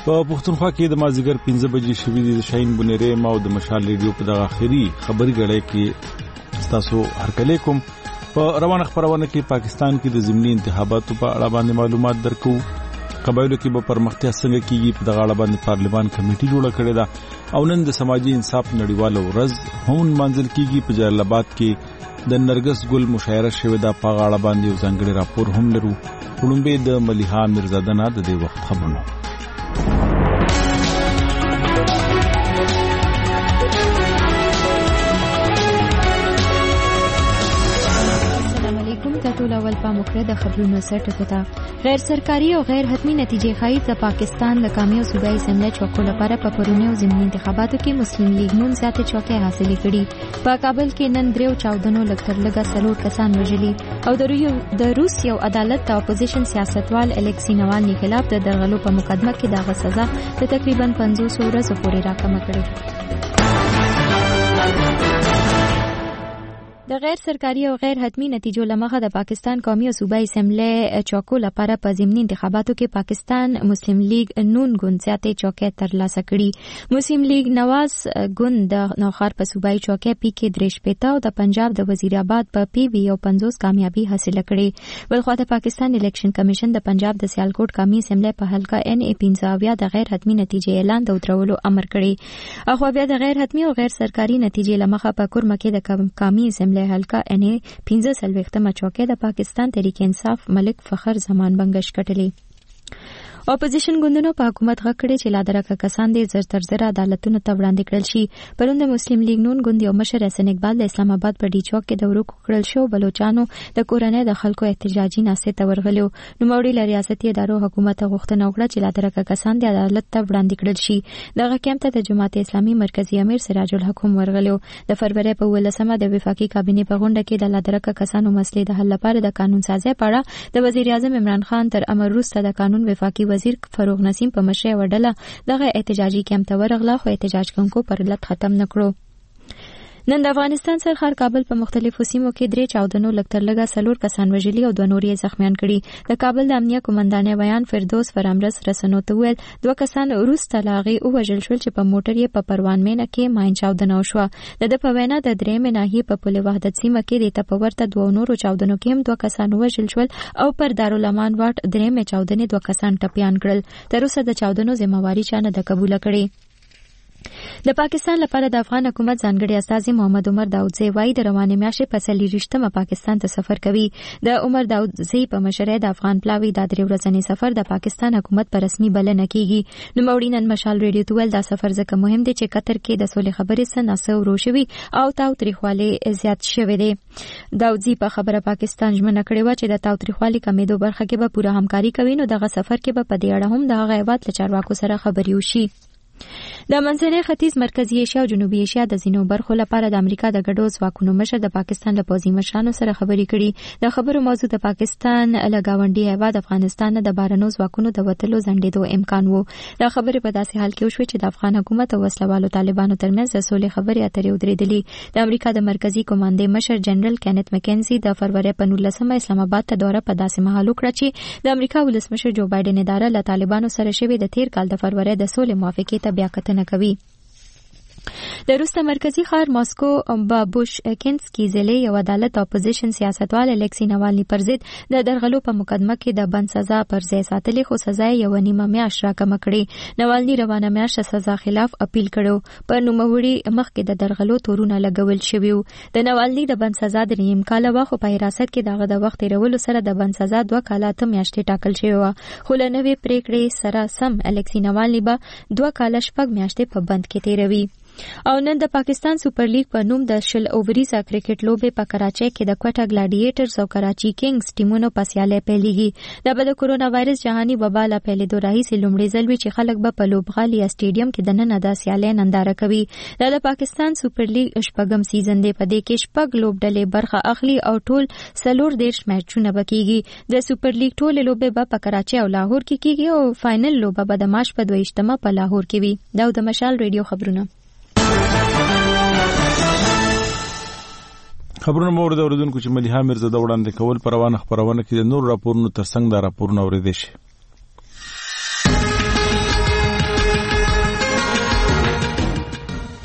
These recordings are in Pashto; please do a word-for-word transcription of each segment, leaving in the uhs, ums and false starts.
په پښتونخوا کې د مازیګر پنځه بجې شوې د شاهین بنيرې ما او د مشال ریډیو په دغه اخري خبري غړې کې تاسو هرکلی کوم. په روانه خبرونه کې پاکستان کې د ضمني انتخاباتو په اړه باندې معلومات درکو. قبایلو کې به پرمختیا څنګه کیږي په دغه اړه باندې پارلمان کمیټي جوړه کړې ده او نن د سماجی انصاف نړیواله ورځ هم منځل کیږي. په جلال آباد کې د نرګس ګل مشاعره شوې ده په اړه باندې یو ځانګړی راپور هم لرو. وړاندې د ملیحا میرزاده نه د دې وخت خبرونه. ټول اول په مخره د خبرونو سرټکو ته غیر سرکاري او غیر حتمی نتیجې ښایي د پاکستان د قومي او صوبایي اسمبلی چوکو لپاره په پرونی او ضمني انتخاباتو کې مسلم لیگ نون زیاتې چوکۍ حاصلې کړي. په کابل کې نن دریو چاودنو لږتر لږه څلور کسان وژلي او د روس یو عدالت د اپوزیشن سیاستوال الکسی نوالني خلاف د درغلو په مقدمه کې دغه سزا د تقریبا پنځوس ورځو پورې راکمه کړې. د غیر سرکاري او غیر حتمی نتیجو لمخه د پاکستان قومي او صوبایي اسمبلی چوکو لپاره په ضمني انتخاباتو کې پاکستان مسلم لیگ نون ګوند زیاتې چوکۍ ترلاسه کړي. مسلم لیگ نواز ګوند د نوخار په صوبایي چوکۍ پی کې درې شپېته او د پنجاب د وزیر آباد په پی وی او پنځوس کامیابی حاصله کړې. بلخوا د پاکستان الیکشن کمیشن د پنجاب د سیالکوټ قومي اسمبلی په حلقه ان ای پنځه اویا د غیر حتمی نتیجې اعلان د ودرولو امر کړی. اخو بیا د غیر حتمی او غیر سرکاري نتیجې لمخه په کورمه کې د قومي اسمبلی حلقه ان پنځه سلويختمه چوکۍ د پاکستان تحریک انصاف ملک فخر زمان بنگش کټلې. اپوزیشن ګوندونو په حکومت غږ کړی چې لا درکه کسان دې زر تر زر عدالتونو ته وړاندې کړل شي. پرون د مسلم لیگ نون ګوند یو مشر حسن اقبال د اسلام آباد په ډي چوک کې د ورکو کړل شو بلوچانو د کورنۍ د خلکو احتجاجي ناستې ته ورغلو. نوموړي له ریاستي ادارو حکومت غوښتنه وکړه چې لا درکه کسان د عدالت ته وړاندې کړل شي. دغه کیمپ ته د جماعت اسلامي مرکزی امیر سراج الحق هم ورغلو. د فروری په ولسمه د وفاقي کابینې په غونډه کې د لا درکه کسانو مسلې د حل لپاره د قانون سازي په اړه د وزیر اعظم عمران خان تر امر وروسته د قانون وفاقي وزیر فاروق نسیم په مشرۍ وډله دغه احتجاجي کیمپ ته ورغله خو احتجاج کوونکو پر علت ختم نکړو. نن د افغانستان سرحد کابل په مختلفو سیمو کې درې چاودنو لږتر لږه څلور کسان وژلي او دوه نور یې زخمیان کړي. د کابل د امنیه قومندانې بیان فردوس فرامرس رسنو ته ویل دوه کسان وروسته له هغې ووژل شول چې په موټر یې په پروان مینه کې ماین چاودنه وشوه. د ده په وینا د درېیمې ناحیې په پل وحدت سیمه کې د ته په ورته دوه نورو چاودنو کې هم دوه کسان ووژل شول او پر دارالامان واټ درېیمې چاودنې دوه کسان ټپیان کړل. تر اوسه د چاودنو ذمہواري چا نه ده قبوله کړې. د پاکستان لپاره د افغان حکومت ځانګړي استازي محمد عمر داودزی وايي د روانې میاشتې په څلېرویشتمه پاکستان ته سفر کوي. د عمر داودزی په مشرۍ د افغان پلاوي دا درې ورځنی سفر د پاکستان حکومت په رسمي بلنه کیږي. نوموړي نن مشال ریډیو ته ویل دا سفر ځکه مهم دی چې قطر کې د سولې خبرې څه ناسه ورو شوي او تاوتریخوالي زیات شوی دی. داودزی په خبره پاکستان ژمنه کړې وه چې د تاوتریخوالي کمېدو برخه کې به پوره همکاري کوي نو دغه سفر کې به په دې اړه هم د هغه هیواد له چارواکو سره خبرې وشي. د منځني ختیځ مرکزی ایشیا او جنوبي ایشیا د ځینو برخو لپاره د امریکا د ګډو ځواکونو مشر د پاکستان له پوځي مشرانو سره خبرې کړي. د خبرو موضوع د پاکستان له ګاونډي هیواد افغانستان د بهرنیو ځواکونو د وتلو ځنډېدو امکان وو. دا خبرې په داسې حال کې وشوې چې د افغان حکومت او وسلوالو طالبانو ترمنځ د سولې خبرې اترې ودرېدلې. د امریکا د مرکزی کمانډې مشر جنرال کینت مکنزي د فروری په نولسمه اسلام آباد ته دوره په داسې مهال وکړه چې د امریکا ولسمشر جو بایډن اداره له طالبانو سره شوې د تیر کال د فروری د سولې موافقې ته بیا کتنه کوي. د روس مرکزی ښار ماسکو په بوش کینسکي ضلع یو عدالت اپوزیشن سیاستوال الکسی نوالني پر ضد د درغلو په مقدمه کې د بند سزا پر ځای ساتلې خو سزا یې یوه نیمه میاشت راکمه کړې. نوالني روانه میاشت سزا خلاف اپیل کړو. په نوموړي مخکې د درغلو تورونه لګول شوي وو. د نوالني د بند سزا د نیم کاله وه خو په حراست کې دغه د وخت تېرولو سره د بند سزا دوه کاله اته میاشتې ټاکل شوې وه. خو له نوې پرېکړې سره سم الکسی نوالني به دوه کاله شپږ میاشتې په بند کې تېروي. او نن د پاکستان سپر لیگ په نوم د شل اووریزه کرکټ لوبې په کراچۍ کې د کوټا ګلاډیټرز او کراچي کینګز ټیمونو په سیالۍ پیلېږي. دا به د کورونا وایرس جهاني وبا له پیلېدو راهیسې لومړی ځل وي چې خلک به په لوبغالي یا سټیډیم کې دننه د سیالۍ ننداره کوي. دا د پاکستان سپر لیگ شپږم سیزن دی. په دې کې شپږ لوبډلې برخه اخلي او ټول څلور دېرش میچونه به کېږي. د سپر لیگ ټولې لوبې به په کراچۍ او لاهور کې کېږي او فاینل لوبه به د مارچ په دویشتمه په لاهور کې وي. دا د مشال ریډیو خبرونه. خبرونه مورد اوریدونکو چې ملیحا میرزاده وړاندې کول پر روانه خبرونه کې د نور راپورونو ترڅنګ دا راپورونه اورېدل شي.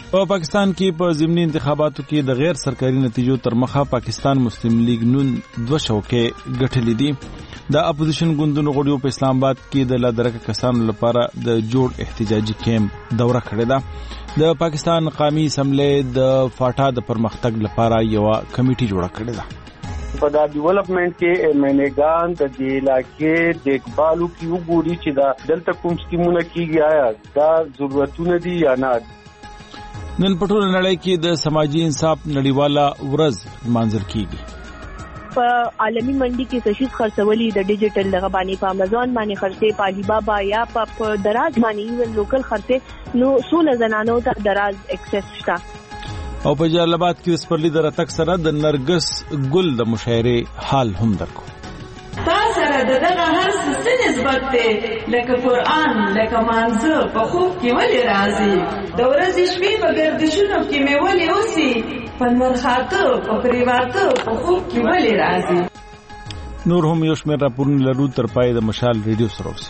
په پاکستان کې په ضمني انتخاباتو کې د غیر سرکاري نتیجو تر مخه پاکستان مسلم لیگ نون دوه شوکې ګټلې دي. د اپوزیشن ګوندونو غړیو په اسلام آباد کې د لادرکه کسانو لپاره د جوړ احتجاجي کیمپ دوره کړې ده. د پاکستان قومي اسمبلی د فاټا د پرمختګ لپاره یو کمیټي جوړه کړې ده. په دا ډیولپمنٹ کې منګان د دې علاقې د اقبالو کې وګوري چې دا دلته کوم سکیمونه کیږي، آیا دا ضرورتونه دي یا نه. نن په ټوله نړۍ کې د سماجی انصاف نړیواله ورځ لمانځل کیږي. په عالمي منډي کې سشیز خرڅولي د ډیجیټل دغه باندې په امازون باندې خرڅې، په علی بابا یا په دراز باندې ایون لوکل خرڅې، نو سونه زنانو ته دراز اکسس شته. او په جلال آباد کې سپرلی در تک سره د نرګس ګل د مشاعره حال هم درکو. تا سره دغه هر څه نسبت ته لکه قرآن لکه مانزه په خوب کې ولې راځي، د ورځې شپې په ګردشونو کې مې ولې اوسي، په مرخاته په پریواته په خوب کې ولې راځي. نور هم یو شمېر راپورونه لرو، تر پای د مشال ریډیو سره اوسئ.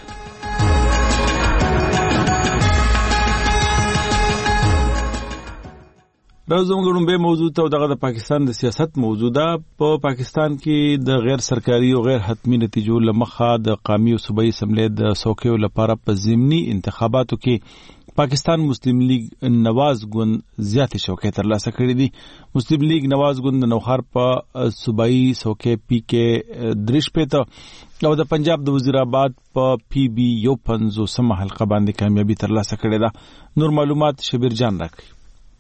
راځم غوړم به موضوع ته دغه د پاکستان د سیاست موضوع ده. په پاکستان کې د غیر سرکاري او غیر حتمی نتیجو لمخه د قومي او صوبایي اسمبلی د څوکیو لپاره په ضمني انتخاباتو کې پاکستان مسلم لیگ نواز ګوند زیاتې شوکې ترلاسه کړې دي. مسلم لیگ نواز ګوند د نوخار په صوبایي څوکۍ پی کې درش پېته او د پنجاب د وزیر آباد په پی بي یو پنځوسمه حلقه باندې کامیابی ترلاسه کړې ده. نور معلومات شبیر جان راکړي.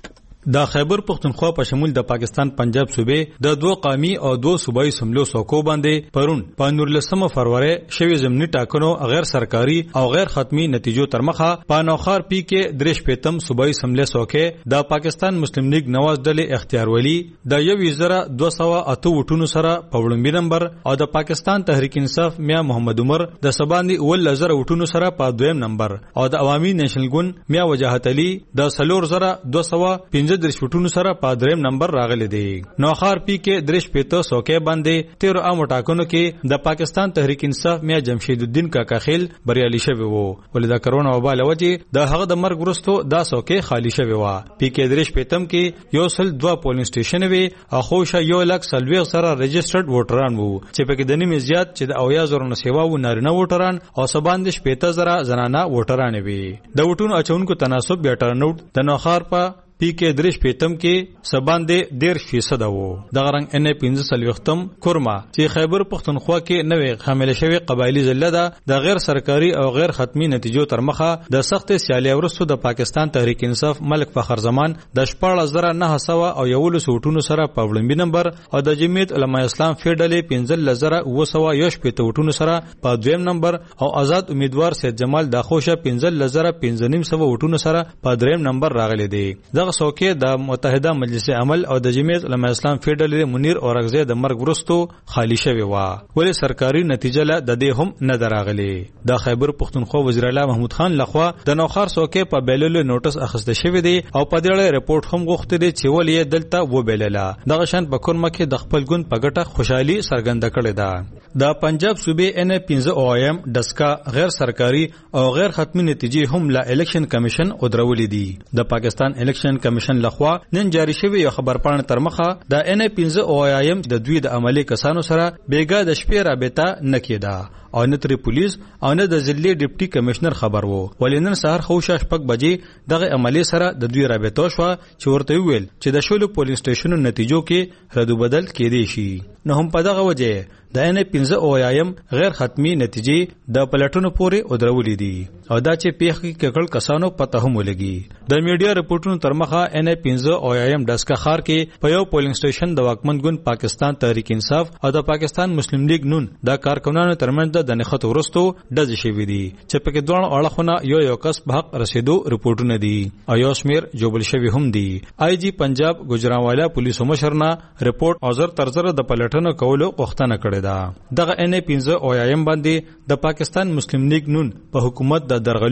د خیبر پختونخوا په شمول د پاکستان پنجاب صوبې د دوه قومي او دوه صوبایي سملو څوکو باندې پرون په نورلسمه فروری شوی ضمني ټاکنو غیر سرکاري او غیر ختمي نتیجو تر مخه په نوخار پی کې درش پیتم صوبایي سملې څوکې د پاکستان مسلم لیگ نواز ډلې اختیار ولی د یو وزره دوه سوه اته وټونو سره په وړاندې نمبر او د پاکستان تحریک انصاف میا محمد عمر د سباندې ول زره وټونو سره په دویم نمبر او د عوامي نېشنل ګوند میا وجاهت علي د سلور زره دوه سوه پنځه درش وټونو سره په دریم نمبر راغلي دي. نوخار پی کې درش پیته څوکۍ باندې تیر عام ټاکنو کې د پاکستان تحریک انصاف میا جمشید الدین کاکا خیل بریالي شوی وو، ولې د کرونا وبا له وجې د هغه د مرګ وروسته دا څوکۍ خالی شوی و. پی کې درش پیتم کې یو سل دوه پولینګ سټیشن وی او خوشه یو لک سلويغ سره رجسټرډ ووټران وو چې په کې د نیمه زیات چې د اویا زره نسیوا و نارینه ووټران او سباندش پیته زره زنانه ووټران وی. د وټونو اچونکو تناسب بیا ټرناوټ د نوخار په پی کې درش پیتم کې سباندې ډیر فیصد وو. د غرنګ ان پنځه سلوختم کورما چې خیبر پختونخوا کې نوې حامل شوی قبایلی ضلع ده د غیر سرکاري او غیر ختمي نتیجو تر مخه د سخت سیالي ورسره د پاکستان تحریک انصاف ملک فخر زمان د شپږ زره نه سوه او یو لسوټونو سره په وړاندې نمبر او د جمعیت علماء اسلام فیډلې پنځه زره و سوه یو شپږ وټونو سره په دویم نمبر او آزاد امیدوار سید جمال داخوشه پنځه زره پنځه نیم سوه وټونو سره په دریم نمبر راغلي دي. دغه څوکۍ د متحده مجلس عمل او د جمعیت علماء اسلام فیډرل منیر اورغزی د مرګ وروسته خالی شوی و، ولې سرکاري نتیجه له د دې هم نه دراغلي. د خیبر پختونخوا وزیر اعلی محمود خان لخوا د نوخار څوکۍ په بیللو نوټس اخیسته شوی دی او په دې اړه رپورټ هم غوښتي دی چې ولې دلته و بیلله. دغه شان په کورمه کې د خپل ګوند په ګټه خوشحالي څرګنده کړې ده. د پنجاب صوبې ان پنځه او ایم دسکا غیر سرکاري او غیر ختمي نتیجې هم لا الیکشن کمیشن ودرولې دي. د پاکستان الیکشن کمیشن لخوا نن جاری شوی یو خبرپاڼه تر مخه د ان پنځه او ایم د دوی د عملی کسانو سره بیګا د شپې رابطه نکیده او نه تر پولیس او نه د ضلع ډیپټي کمشنر خبر وو، ولې نن سهار خوښه شپږ بجې دغه عملی سره د دوی رابطه شو چې ورته ویل چې د شولو پولیس سټیشنو نتیجو کې ردو بدل کېدی شي. نو هم په دغه وجه د ان پنځه او ایم غیر ختمي نتیجې د پلټونو پورې ودرولې دي او دا چې پیښ کې ککړ کسانو پته هم ولګي. د میډیا رپورټونو تر مخه ان پنځه او ایم دسکا خار کې په یو پولینګ سټیشن د واکمن ګوند پاکستان تحریک انصاف او د پاکستان مسلم لیگ نون د کارکونانو ترمنځ د نخښت ورستو ډز شوی دي چې په کې دوه اړخونه یو یو کس په حق رسیدو رپورټونه دي او یو شمیر جوبل شوی هم دي. آی جی پنجاب ګجرانوالا پولیسو مشرنا رپورټ او زر ترزره د پلټنو کولو غوښتنه کړې ده. دغه ان پنځه او ایم باندې د پاکستان مسلم لیگ نون په حکومت د درغلو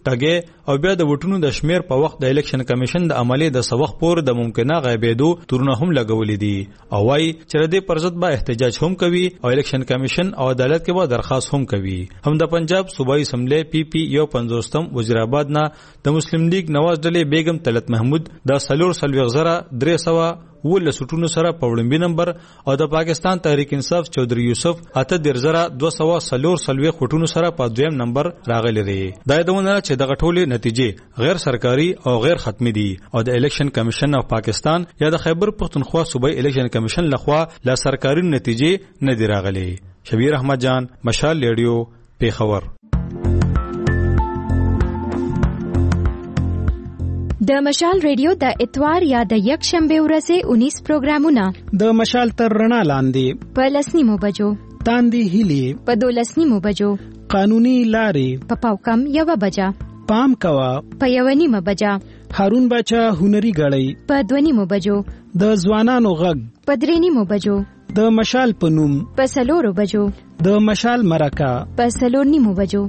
ټګي او بیا د وټونو د شمیر په وخت د الیکشن کمیشن د عملي د سوخ پور د ممکنه غیبېدو تورونه هم لګولې دي او وايي چې د پرزت با احتجاج هم کوي او الیکشن کمیشن او عدالت کې به درخواست هم کوي. هم د پنجاب صوبایي اسمبلی پی پی یو پنځوستم وزیرآباد نه د مسلم لیگ نواز ډلې بیگم طلعت محمود د سلور سلويغ زره درې سوه ول سټونو سره په وړاندې نمبر او د پاکستان تحریک انصاف چودري یوسف اته درزره دوه سوه سلور سلوي خټونو سره په دویم نمبر راغلي دي. دا دونه چې د غټولې نتیجې غیر سرکاري او غیر ختمي دي او د الیکشن کمیشن اف پاکستان یا د خیبر پختونخوا صوبایي الیکشن کمیشن لخوا لا سرکاري نتیجې نه دي راغلي. شبیر احمد جان، مشال ریډیو، پیښور. د مشال ریډیو د اتوار یا د یک شنبه ورځې اونیس پروګرامونه د مشال تر رڼا لاندې په لسنیمو بجو، تاندې هیلې په دولسنیمو بجو، قانوني لارې په پاوکم یوه بجه، پام کوا په یوه نیمه بجه، هارون باچا هنري غړی په دوه نیمو بجو، د ځوانانو غږ په درې نیمو بجو، د مشال په نوم په څلورو بجو، د مشال مرکه په څلور نیمو بجو.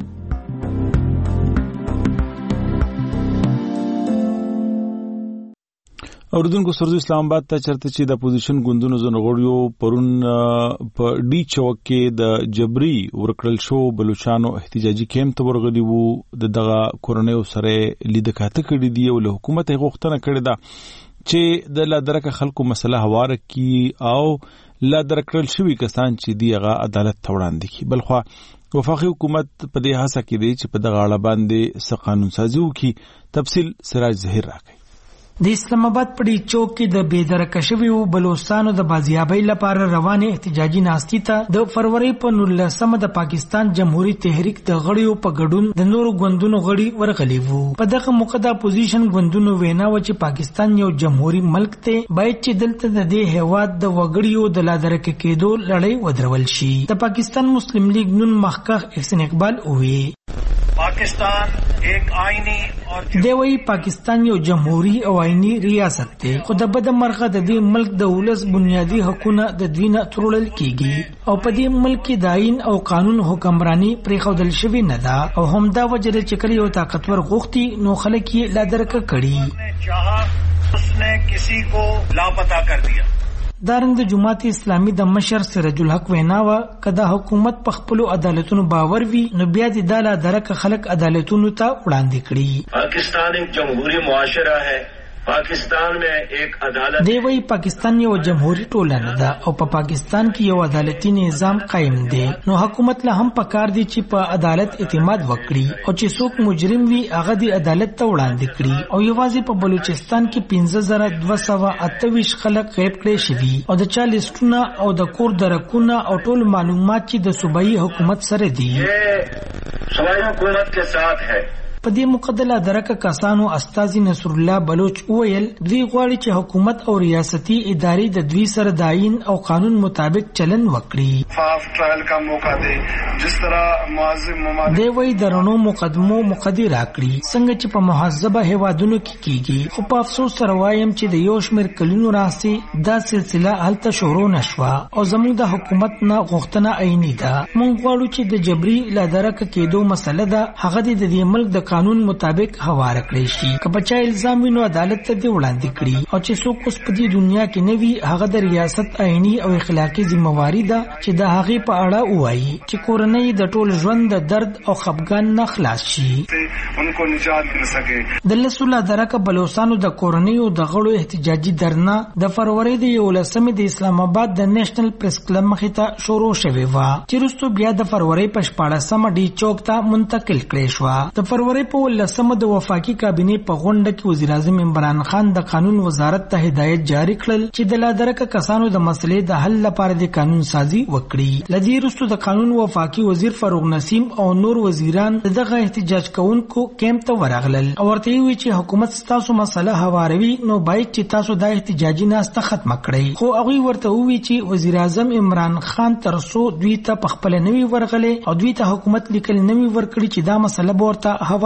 اوردونکو سرزو اسلام آباد ته چرته چې د اپوزیشن ګوندونو زنغړیو پرون په ډی چوک کې د جبري ورکړل شو بلوچستانو احتجاجي کیمپ ته ورغلي وو. د دغه کورنیو سره لیدکاته کړي دي او له حکومت یې غوښتنه کړې ده چې د لادرکه خلکو مسله هواره کی او لادرکړل شوی کسان چې دی هغه عدالت ته وړاندې کی. بلخوا وفاقي حکومت په دې هڅه کې دی چې په دغه اړه باندې څه قانون سازي وکړي. تفصیل سراج ظهیر راکړي. د اسلام آباد په ډی چوک کې د بېدرکه شویو بلوچستانو د بازیابۍ لپاره روانې احتجاجي ناستې ته د فروری په نولسمه د پاکستان جمهوریت تحریک د غړیو په ګډون د نورو ګوندونو غړي ورغلي وو. په دغه موقع د اپوزیشن ګوندونو وینا و چې پاکستان یو جمهوریت ملک دی، باید چې دلته د دې هیواد د وګړیو د لادرکه کېدو لړۍ ودرول شي. د پاکستان مسلم لیگ نون مخکخ احسن اقبال ووی پاکستان ایک آئینی اور دیوی پاکستان یو جمهوری او آئینی ریاست دی، خو د بد مرغه د دې ملک د ولس بنیادی حقوقونه د دوی نه ترورل کیږي او په دې ملک کې د آئین او قانون حکمرانی پرېښودل شوی نه ده او همدا وجه ده چې کله یو طاقتور غوښتي نو خلک یې لادرکه کړي. چاہا اس نے کسی کو لاپتا کر دیا. دارنګ د جماعت اسلامي د مشر سراج الحق ویناوه کدا حکومت په خپل عدالتونو باور وي نو بیا د داله درک خلک عدالتونو ته وړاندې کړي. پاکستان ایک جمهوری معاشره ہے. پاکستان میں ایک عدالت دی وی پاکستان یو جمهوری ټولنه ده او په پا پاکستان کې یو عدالتي نظام قائم دی، نو حکومت له هم پکار دی چې په پا عدالت اعتماد وکړي او چې څوک مجرم وي هغه د عدالت ته وړاندې کړي. او یوازې په بلوچستان کې پنځه زره دوه سوه اته ویشت خلک غیب کړي شوي او د چا لیستونه او د کور درکونه او ټول معلومات چې د صوبایي حکومت سره دي صوبایي حکومت کے ساتھ ہے. په دې مقدله درکه کسانو استاذ نصر الله بلوچ وویل دوی غواړي چې حکومت او ریاستي ادارې د دوی سره د آئین او قانون مطابق چلن وکړي. فاف ټرایل کا موقع دی جس طرح معذب ممالک دی وی درنو مقدمو مقدر راکړي څنګه چې په مهذبه هیوادونو کې کیږي. خو په افسوس سره وایم چې د یو شمېر کلونو راځي دا سلسله هلته شروع نشوه او زموږ د حکومت نه غوښتنه عیني ده. موږ غواړو چې د جبري لادرکه کېدو مسله ده هغه د دې ملک د قانون مطابق هواره کړی شي. که بچا الزام وینو عدالت ته دی وړاندې کړي او چې څوک اوس په دې دنیا کې نه وي هغه د ریاست آئینی او اخلاقی ذمہواری ده چې د هغې په اړه ووایي چې کورنۍ د ټول ژوند د درد او خفګان نه خلاص شي. انکو نجات مل سکے. د لسو لادرکه بلوچستانو د کورنیو د غړو احتجاجي درنا د فروری د یولسمې د اسلام آباد د نېشنل پریس کلب مخې ته شروع شوې وه چې وروسته بیا د فروری په شپاړسمه ډي چوک ته منتقل کړې شوه. د فروری په ولسمه د وفاقي کابینې په غونډه کې وزیر اعظم عمران خان د قانون وزارت ته هدایت جاری کړل چې د لادرکه کسانو د مسلې د حل لپاره د قانون سازي وکړي. لدی وروسته د قانون وفاقي وزیر فاروق نسیم او نور وزیران دغه احتجاج کوونکو کیمپ ته ورغلل او ورته وی چې حکومت ستاسو مسله هواروي نو باید چې تاسو د احتجاجي ناسته ختمه کړئ. خو هغه ورته وی چې وزیر اعظم عمران خان ترسو دوی ته په خپل نوي ورغلې او دوی ته حکومت لیکل نوي ورکړي چې دا مسله ورته هوار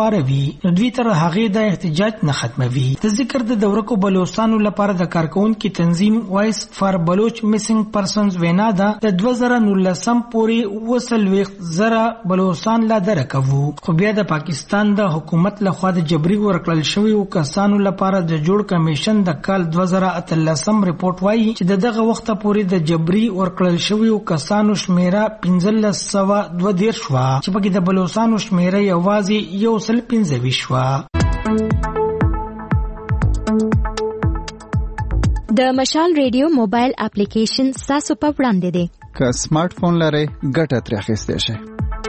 خبروي نو دوی تر هغه د احتجاج نه ختموي. د ذکر د دورکو بلوچستانو لپاره د کارکونکو تنظیم وایس فار بلوچ میسنګ پرسنز وینا ده د دوه زره نولسم پورې وصل وخت زره بلوچستان لا درکوو خو بیا د پاکستان د حکومت لخوا د جبري ورکړل شوی کسانو لپاره د جوړ کمیشن د کال دوه زره اتلسم ریپورت وایي چې د دغه وخت پورې د جبري ورکړل شوی کسانو شمیره پنځه سوه دوه دېرش شوه چې پکې د بلوچستانو شمیره یوازې یو سل پنځه ویشت شوه. د مشال ریډیو موبایل اپلیکیشن تاسو په وړاندې دی. که سمارټ فون لرئ ګټه ترې اخیستی شئ.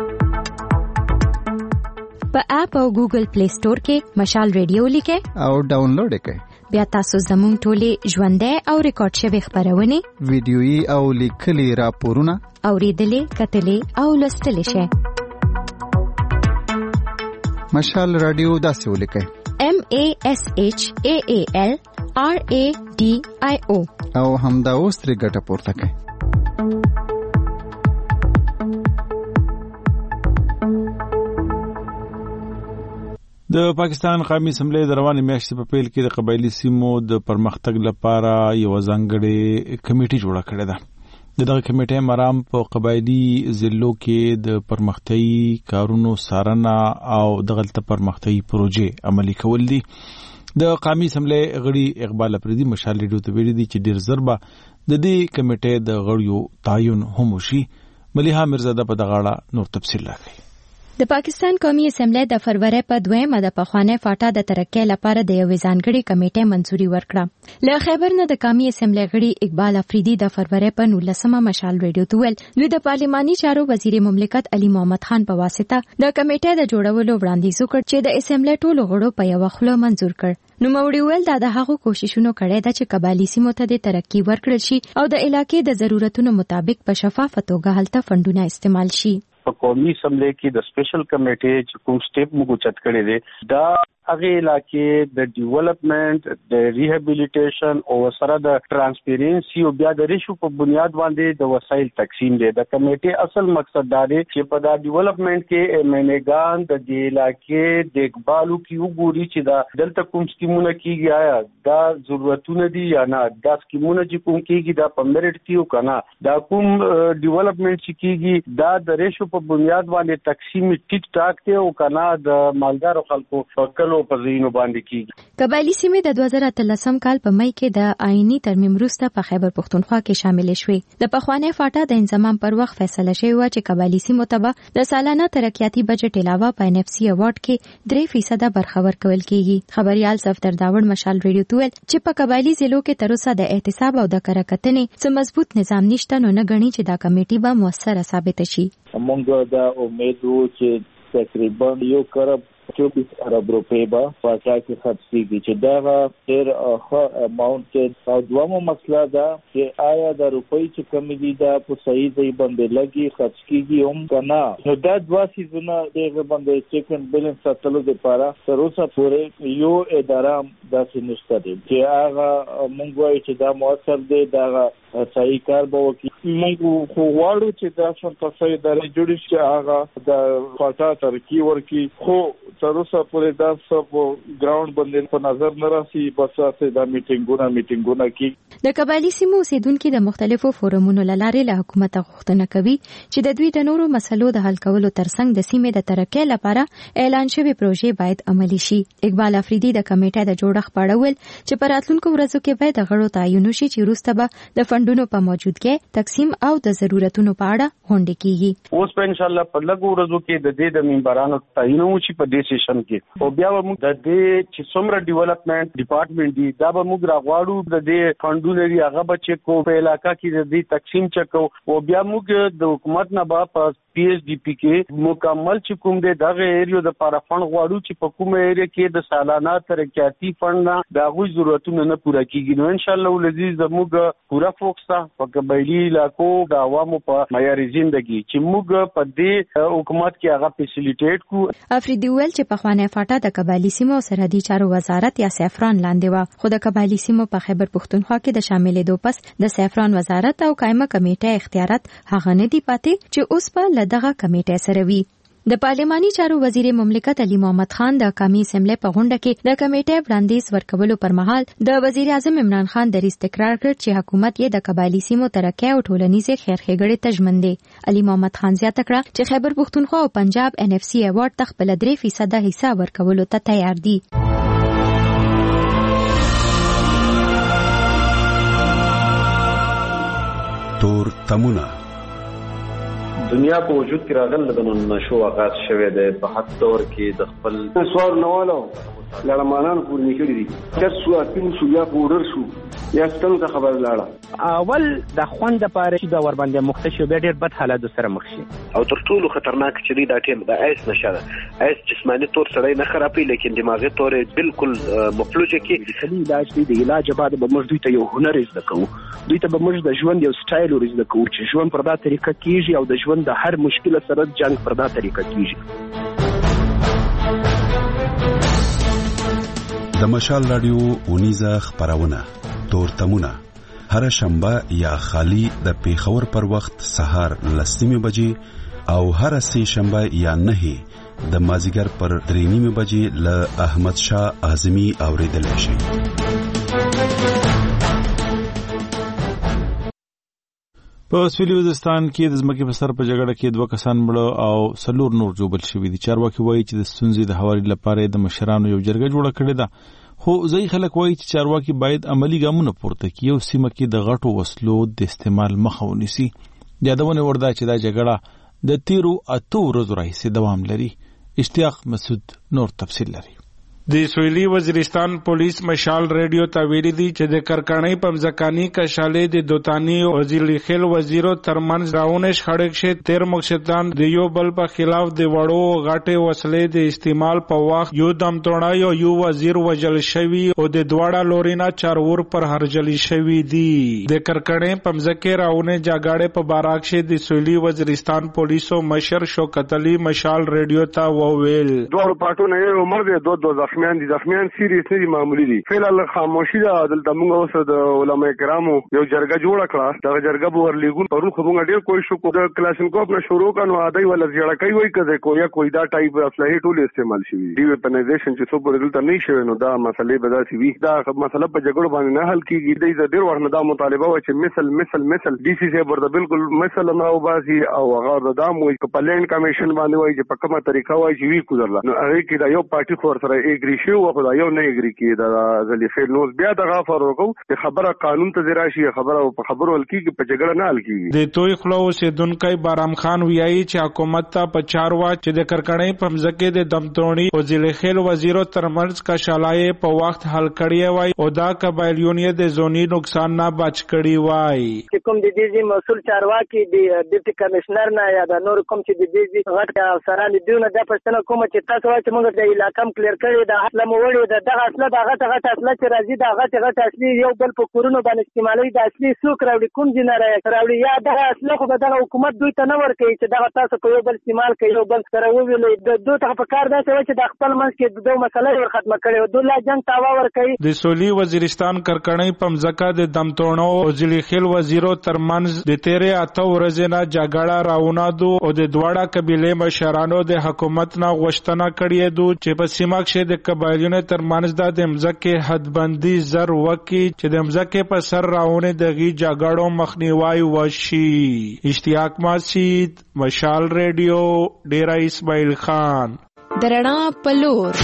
په اپ او ګوګل پلی سٹور کې مشال ریډیو لیکئ او ډاونلوډ یې کړئ. بیا تاسو زموږ ټولې ژوندۍ او ریکارډ شوی خبرونه ویډیويي او لیکلي راپورونه اوریدلې کتلې او لوستلې شئ. مشال رادیو داسې ولیکئ M A S H A A L R A D I O او همدا اوس ترې ګټه پورته کړئ. د پاکستان قومي اسمبلی د روانې میاشتې په پیل کې د قبایلی سیمو د پرمختګ لپاره یو ځانګړې کمیټه جوړه کړې ده. د دغه کمیټې مرام په قبایلی ضلعو کې د پرمختګي کارونو څارنه او د غلطه پرمختګي پروژې عملي کول دي. د قومي اسمبلی غړي اقبال افریدي مشال ریډیو ته ویلي دي چې ډیر زر به د دې کمیټې د غړیو تعین هم وشي. ملیحه میرزاده په دغه اړه نور تفصیل راکړي. د پاکستان قومي اسمبلی د فروری په دویمه د پخوانی فاټا د ترقۍ لپاره د یوې ځانګړې کمیټې منځوري ورکړه. له خیبر نه د قومي اسمبلی غړي اقبال افریدي د فروری په نولسمه مشال ریډیو ته ویل دوی د پارلماني چارو وزیر مملکت علي محمد خان په واسطه د کمیټې د جوړولو وړاندیز وکړ چې د اسمبلی ټولو غړو په یو خوله منځور کړ. نو موري ویل دا د هغو کوششونو کړی ده چې قبایلی سیمو ته د ترقۍ ورکړل شي او د علاقې د ضرورتونو مطابق په شفافه توګه هلته فندونه استعمال شي. په قومي اسمبلی کې د سپیشل کمیټې چې کوم سټیپ موږ چت کړی دی دا هغه علاقې د ډیولپمنٹ د ریهابیلیټیشن او سره د ترانسپیرنسي او بیا د ریشو په بنیاد باندې د وسایل تقسیم دی. د کمیټې اصل مقصد دا دی چې په دا ډیولپمنٹ کې مینګان د دې علاقې د اقبالو کې وګوري چې دا دلته کوم سکیمونه کیږي آیا دا ضرورتونه دي یا نه دا سکیمونه چې کوم کیږي دا په میرټ کیو کنه دا کوم ډیولپمنٹ چې کیږي دا د ریشو په بنیاد باندې تقسیم ټیک ټاک دی او کنه د مالدار خلکو فکر قبایلی سیمې د دوه زره اتلسم کال په مئی کې د آئینی ترمیم وروسته په خیبر پښتونخوا کې شامل شوې. د پخوانی فاټا د انضمام پر وخت فیصله شوې و چې قبایلی سیمو ته د سالانه ترقیاتي بجټ علاوه په ان اف سی ایوارډ کې درې فیصد برخه ورکول کیږي. خبريال صفدر داوړ مشال ریډیو ته ویل چې په قبایلی ضلعو کې تر اوسه د احتساب او د کراکتنې څه مضبوط نظام نشته نو نه غني چې دا کمیټي به موثره ثابت شي. موږ دا امید وو چې تقریبا یو کرب چوبیس ارب روپے با فاټا کې خرڅېږي چې دا ډېر ښه اماونټ او دومره مسله ده چې آیا د روپۍ چې کمی دي دا په صحیح ځای باندې لګي خرڅ کیږي هم کنه. نو دا دوه سیزونه دغه باندې چیک اینڈ بیلنس ساتلو لپاره تر اوسه پورې یو اداره داسې نشته دی چې هغه موږ وایو چې دا موثر دی دا صحیح کار به وکړي. موږ خو غواړو چې دا څنګه صحیح ادارې جوړې شي هغه د فاټا ترقي ورکړي خو تر اوسه پورې دا سب ګراوند باندې په نظر نه راسي بس تاسو دا میټینګونه میټینګونه کی. د قبایلی سیمو اوسیدونکو د مختلفو فورمونو لاره له حکومت غوښتنه کوي چې د دوی د نورو مسلو د حل کولو ترڅنګ د سیمې د ترقۍ لپاره اعلان شوی پروژې باید عملي شي. اقبال افریدي د کمیټې د جوړښت په اړه ویل چې په راتلونکو ورځو کې باید د غړو تعین وشي چې وروسته به د فندونو په موجودګۍ تقسیم او د ضرورتونو په اړه غونډې کیږي. اوس په ان شاء الله په لږو ورځو کې د دې د منبرانو تعین وشي په دې سیشن کې او بیا موږ د دې چې څومره ډیولپمنٹ ډپارټمنټ دی دا به موږ راغواړو د دې فندونو لري هغه به چې کو په علاقہ کې د دې تقسیم چکو او بیا موږ د حکومت نه به په پی ایچ ډی پی کې مکمل چې کوم دی دغه ایریو د لپاره فند غواړو چې په کومه ایریا کې د سالانه ترقیاتي فند نه د هغوی ضرورتونه نه پوره کیږي. نو ان شاء الله ولذي زموږ پوره فوکس په قبایلی علاقو د عوامو په معیاري ژوندۍ چې موږ په دې حکومت کې هغه فیسیلیټیټ کو. افریدي ویل چې په خوانه فاټا د قبایلی سیمو سرحدي چارو وزارت یا سیفران لاندې و خو د قبایلی سیمو په خیبر پښتونخوا کې د شاملېدو پس د سیفران وزارت او قائمه کمیټه اختیارات هغه نه دی پاتې چې اوس په لدغه کمیټه سره وي. د پارلماني چارو وزیر مملکت علي محمد خان د قومي اسمبلی په غونډه کې د کمیټې وړاندیز ورکولو پر مهال د وزیر اعظم عمران خان دریځ تکرار کړ چې حکومت یې د قبایلی سیمو ترقی او ټولنیزې خیرښېګڼې ته ژمن دی. علي محمد خان زیاته کړه چې خیبر پښتونخوا او پنجاب ان اف سی ایوارډ ته خپل درې فیصده حصہ ورکولو ته تیار دي. تور تمونه دنیا په وجود کې راغله د نشو آغاز شوه د په حد دور کې د خپل سوار نوالو لړمانان پور نکړي دي چې سو اپین شو یا پودر شو یا څنګه خبر لاړه اول د خوند لپاره چې د ور باندې مختشو به ډیر بد حالات سره مخ شي او تر ټولو خطرناک چې دا ټیم د ایس نشه ایس جسمانی تور سره نه خرابي لیکن دماغي تور بالکل مفلوجه کې کلی علاج دی د علاج بعد به موږ دوی ته یو هنر زده کوو دوی ته به موږ د ژوند یو سټایل ورزده کوو چې ژوند پر دا طریقه کیږي او د ژوند د هر مشکل سره جنگ پر دا طریقه کیږي. د مشال رادیو اونیزه خبرونه تور تمونه هر شنبه یا خالی د پیښور پر وخت سهار لسنیمه بجې او هر سه شنبه یا نه د مازیګر پر درې نیمه بجې ل احمد شاه اعظمي اوریدل شي. په سویلي وزیرستان کې د ځمکې په سر په جګړه کې دوه کسان مړه او څلور نور ژوبل شوي دي. چارواکي وایي چې د ستونزې د هواري لپاره د مشرانو یو جرګه جوړه کړې ده، خو ځای خلک وایي چې چارواکي باید عملی ګامونه پورته کړي او سیمه کې د غټو وسلو د استعمال مخه ونیسي. یادونه ورده چې دا جګړه د تیرو اتو ورځو راهیسې دوام لري. اشتیاق مسعود نور تفصیل لري. د سویلي وزیرستان پولیس مشال ریډیو ته ویلي دي چې د کرکانۍ په ځکانی کشالې د دوتانی او ځلی خل وزیرو ترمنځ راونه شخړې شه تیر مقصدان د یو بل په خلاف د وړو غټه وسلې د استعمال په وخت یو دم توړای او یو وزیر وجل شوی او د دواړه لورینا چارور پر هرجلی شوی دي. د کرکانۍ په ځکه راونه جاګاړې په باراک شه د سویلي وزیرستان پولیسو مشر شوکت علي مشال ریډیو ته وویل دوه پټونه یو عمر د دوه دوه زخمیان دي زخمیان سیریس نه دي معمولی دي. فعلا خاموشي ده دلته موږ اوس د علماء کرامو یو جرګه جوړه کړه دا جرګه به ورلیګون پرون خو موږ ډیر کوئی شو کو د کلاشینکوف نه شروع کړو عادي ولا زیړه کوي وای کده کویا کوئی دا ټایپ اسلحه ټول استعمال شي دی ویپنایزیشن چې څو په دلته نه شوی نو دا مسلې به داسي وي دا مسله په جګړو باندې نه حل کیږي د ډیر وخت دا مطالبه و چې مثل مثل مثل ډي سي سي ورته بالکل مثل نه او باسي او هغه د دام وي په پلان کمیشن باندې وای چې په کومه طریقه وای چې وی کوزرلا نو هغه کې دا یو پارټي خور سره اګری شو او خدای یو نه اګری کې دا ځلې فعل نو بیا د غفر وکاو چې خبره قانون ته راشي خبره په خبرو ولکې په جګړه نه حل کیږي. د توي خلو سیدونکای بارام خان ویایي چې حکومت ته په چاروا چې د کرکړې په ځکه د دمتونی او ځلې خل وزیرو ترمنځ کا شالای په وخت حل کړی وای او دا قبایلیونی د زونی نقصان نه بچ کړی وای. کوم د دې مسول چارواکي د ډیپټي کمشنر نه یا د نور کوم چې د دې غټ افسران دیونه د پښتنه کوم چې تاسو چې موږ د علاقې کلیر کړی د اصله موړي د دغه اصله دغه دغه اصله چې راځي دغه دغه اصلي یو بل په کورونو باندې استعمالوي د اصلي څوک راوړي کوم جنره راوړي یا دغه اصله خو دغه حکومت دوی ته نه ورکوي چې دغه تاسو په یو بل استعمال کوي یو بل سره وویلې د دوی ته په کار داسې و چې د خپل منځ کې د مسله ور ختمه کړي او دوی لا جنگ تاوا ورکوي. د سویلي وزیرستان کرکړې په ځکه د دمتونو او ځلی خل وزیرو ترمنځ د تیرې اته ورځې نه جګړه راونه دو او د دواړه قبيله مشرانو د حکومت نه غوښتنه کړې دو چې په سیمه کې د قبایلونو ترمنځ د مځکه حدبندي زر وکي چې د مځکه په سر راونه دغه جګړو مخنیوي وشي. اشتیاق مسعود مشال ریډیو ډیرا اسماعیل خان درنا پلور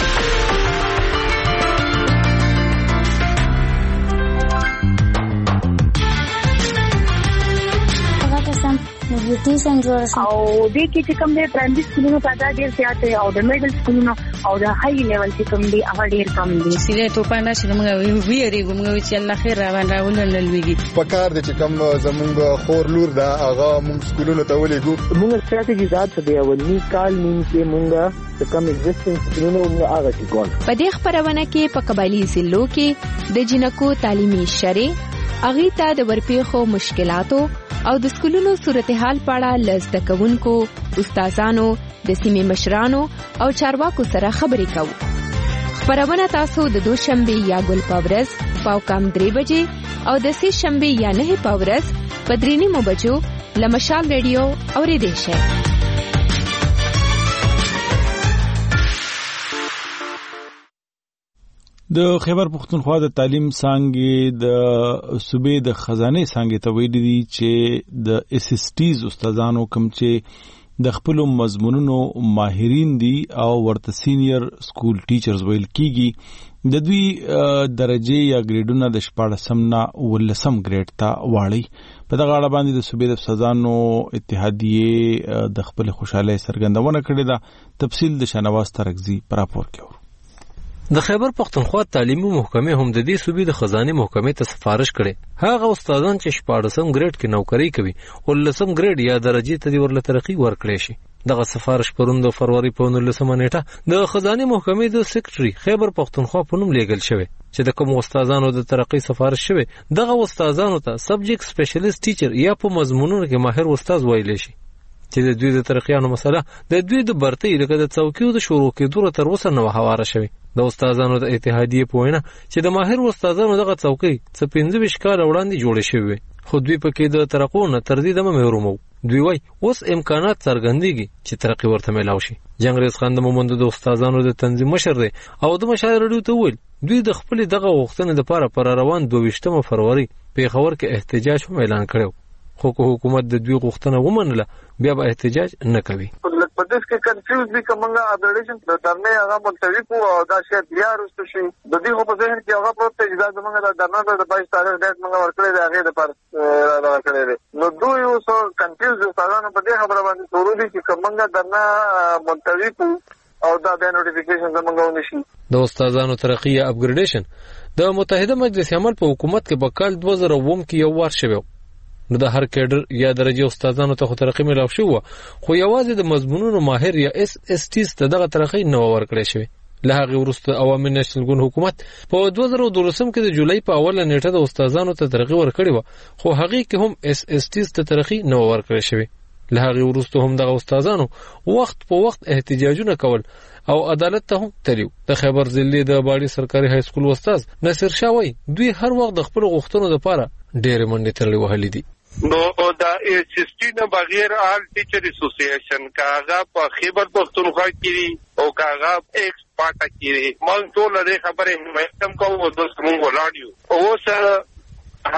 نیوټریشن جوړ شي او دې کې چې کوم دې پرایمري سکولونو تعداد ډېر زیات دی او د میډل سکولونو او د هاي لیول چې کوم دي هغه ډېر کم دي. سیده تو پاندې چې موږ ویریږو موږ چې الله خیر را باندې راولل لويږي په کار دي چې کوم زمونږ خور لور دا هغه موږ سکولونو ته ولېګو. موږ ستراتیژي ذات څه دی اولنی کال نیم کې موږ کم ایگزیسټنس سکولونو موږ هغه چې ګون. په دې خبرونه کې په قبایلی ضلعو کې د جنکو تعلیمي شری اغي ته د ورپېخو مشکلاتو او د سکولونو صورتحال پاړه لزده کوونکو استادانو د سیمې مشرانو او چارواکو سره خبرې کوو. خبرونه تاسو د دوشنبه یا ګل پاورز پاو کم درې بجې او د سه شنبه یا نه پاورز په درې نیمو بجو لمشال ریډیو اورېدئ شئ. د خیبر پختونخوا د تعلیم څانګې د صوبې د خزانه څانګې ته ویلي دي چې د اس اس ټیز استادانو کوم چې د خپل مضمونونو ماهرین دي او ورته سینیئر سکول ټیچرز ویل کیږي د دوی درجه یا ګریډونه د شپاړسم نه ولسم ګریډ ته واړي په دغه اړه باندې د صوبې د استادانو اتحادیه د خپل خوشاله څرګندونه کړې ده. تفصیل د شنواز ترکزی پر راپور کې. د خیبر پختونخوا تعلیمي محکمې هم د دې صوبې د خزانه محکمې ته سفارش کړي هغه استادان چې شپاړسم ګریډ کې نوکری کوي ولسم ګریډ یا درجه ته دی ورله ترقی ورکړي شي. دغه سفارش پرون د فروری په نولسمه نیټه د خزانه محکمې د سیکریټري خیبر پختونخوا په نوم لیږل شوی چې د کوم استادانو د ترقی سفارش شوی دغه استادانو ته سبجیکټ سپیشلیست ټیچر یا په مضمونونو کې ماهر استاد ویل شي چې د دوی د ترقیانو مسله د دوی د برتۍ لکه د څوکیو د شروع کېدو تر اوسه نه هواره شوی. د استادانو د اتحادیه په وینا چې د ماهر استادانو دغه څوکۍ څه پنځه ویشت کاله وړاندې جوړې شوې خو دوی پکې د ترقو نه تر دې دمه محروم. دوی وایي اوس امکانات څرګندېږي چې ترقی ورته میلاو شي. جنګریز خان د مومند د استادانو د تنظیم مشر دی او د مشاور رډیو ته ویل دوی د خپل دغه غوښتنې لپاره پر روان دوه ویشتمه فروری پیښور کې احتجاج هم اعلان کړو خو که حکومت د دوی غوښتنه ومنله بیا به احتجاج نه کوي. په دې کې کنفیوز دي کومه اپډیشن د درنه هغه ملتوی کو او دا شی بیا رسته شي د دې په ذهن کې هغه پروت چې دا زمونږ د درنه د بایس تاریخ ډیټ موږ ورکړی دی هغه د پر راکړی دی نو دوی اوس کنفیوز ستاسو په دې خبره باندې ضروري دي چې کومه درنه ملتوی کو او دا د نوټیفیکیشن زمونږ ونشي. د استادانو ترقی یا اپګریډیشن د متحده مجلس عمل په حکومت کې په کال دوه زره اووه کې یو وار شوی نو د هر کیډر یا درجه استادانو ته خو ترقی ملاو شو خو یوازې د مضمونونو ماهر یا اس اس ټی ته دغه ترقی نه ورکړی شوی. له هغه وروسته عوامي نېشنل ګوند حکومت په دوه زره دولسم کې د جولای په اوله نیټه د استادانو ته ترقی ورکړی و خو هغه کې هم اس اس ټی ته ترقی نه ورکړی شوی. له هغه وروسته هم دغه استادانو وخت په وخت احتجاجونه کول او عدالت ته هم تلیو. د خیبر ضلع د باړي سرکاري های سکول استاد نصر شاوی دوی هر وخت د خپل غوښتنو لپاره ډېر منډې ترلې وهلې دي. نو دا سیستم نه بغیر آل ټیچر اسوسییشن کاغه په خیبر پختونخوا کې او کاغه ایکس پاټه کې مونږ ټول د خبرې مهتم کوو او د څنګه ولاړیو او سره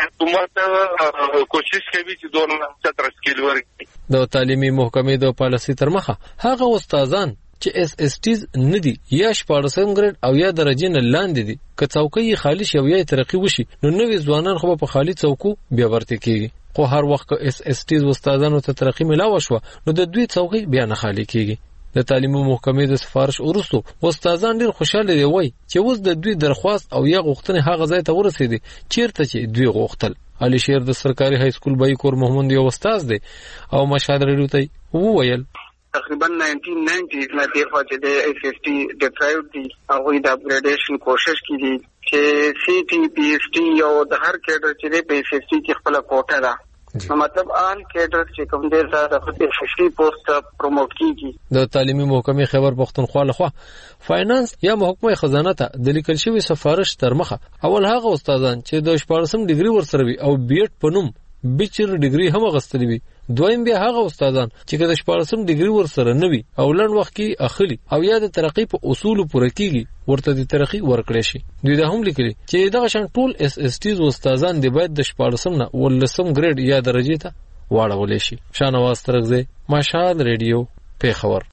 حکومت کوشش کوي چې دونه ستر سکیل ورکړي. د تعلیمي محکمې د پالیسي تر مخه هغه استادان چې اس اس ټیز ندي یا شپاړسم ګریډ او یا درجه نه لاندې دي که څوکۍ خالی شي او یا ترقی وشي نو نوې ځوانان خو په خالی څوکو بیا ورته کیږي خو هر وخت اس اس ټیز استادانو ته ترقی ملاو شو نو د دوی څوکۍ بیا نه خالی کیږي. د تعلیمي محکمې د سفارش وروسته استادان ډیر خوشاله دي وای چې اوس د دوی درخواست او یا غوښتنې هغه ځای ته ورسېدي چیرته چې دوی غوښتل. علي شیر د سرکاري های سکول بایکور محمد یو استاد دی او مشاهده لري ته وویل تقریبا نائنٹین نائنٹی میں دیکھا چې د ایس ایس ٹی ډیپرایوډ دي هغه د اپګریډیشن کوشش کړي چې سی ټي پی ایس ټي یو د هر کیډر چې په ایس ایس ټي کې خپل کوټه ده نو مطلب آل کیډر چې کوم دې زړه د ایس ایس ټي پوسټ پروموټ کیږي. د تعلیمي محکمې خیبر پختونخوا لخوا فاینانس یا محکمه خزانه ته د لیکل شوی سفارش تر مخه اول هغه استادان چې د شپاړسم ډیګري ورسره وي او بی ایډ په نوم بیچر ډیګري هم غوښتلی وي دویم بیا هغه استادان چې د شپاړسم ډیګري ورسره نه وي او لږ وخت کې اخلي او یا د ترقی په اصول پوره کیږي ورته د ترقی ورکړي شي. دوی دا هم لیکلي چې دغه شان ټول اس اس ټیز استادان د باید د شپاړسم نه ولسم ګریډ یا درجه ته واړول شي. شانواز ترغزی مشال ریډیو پیښور.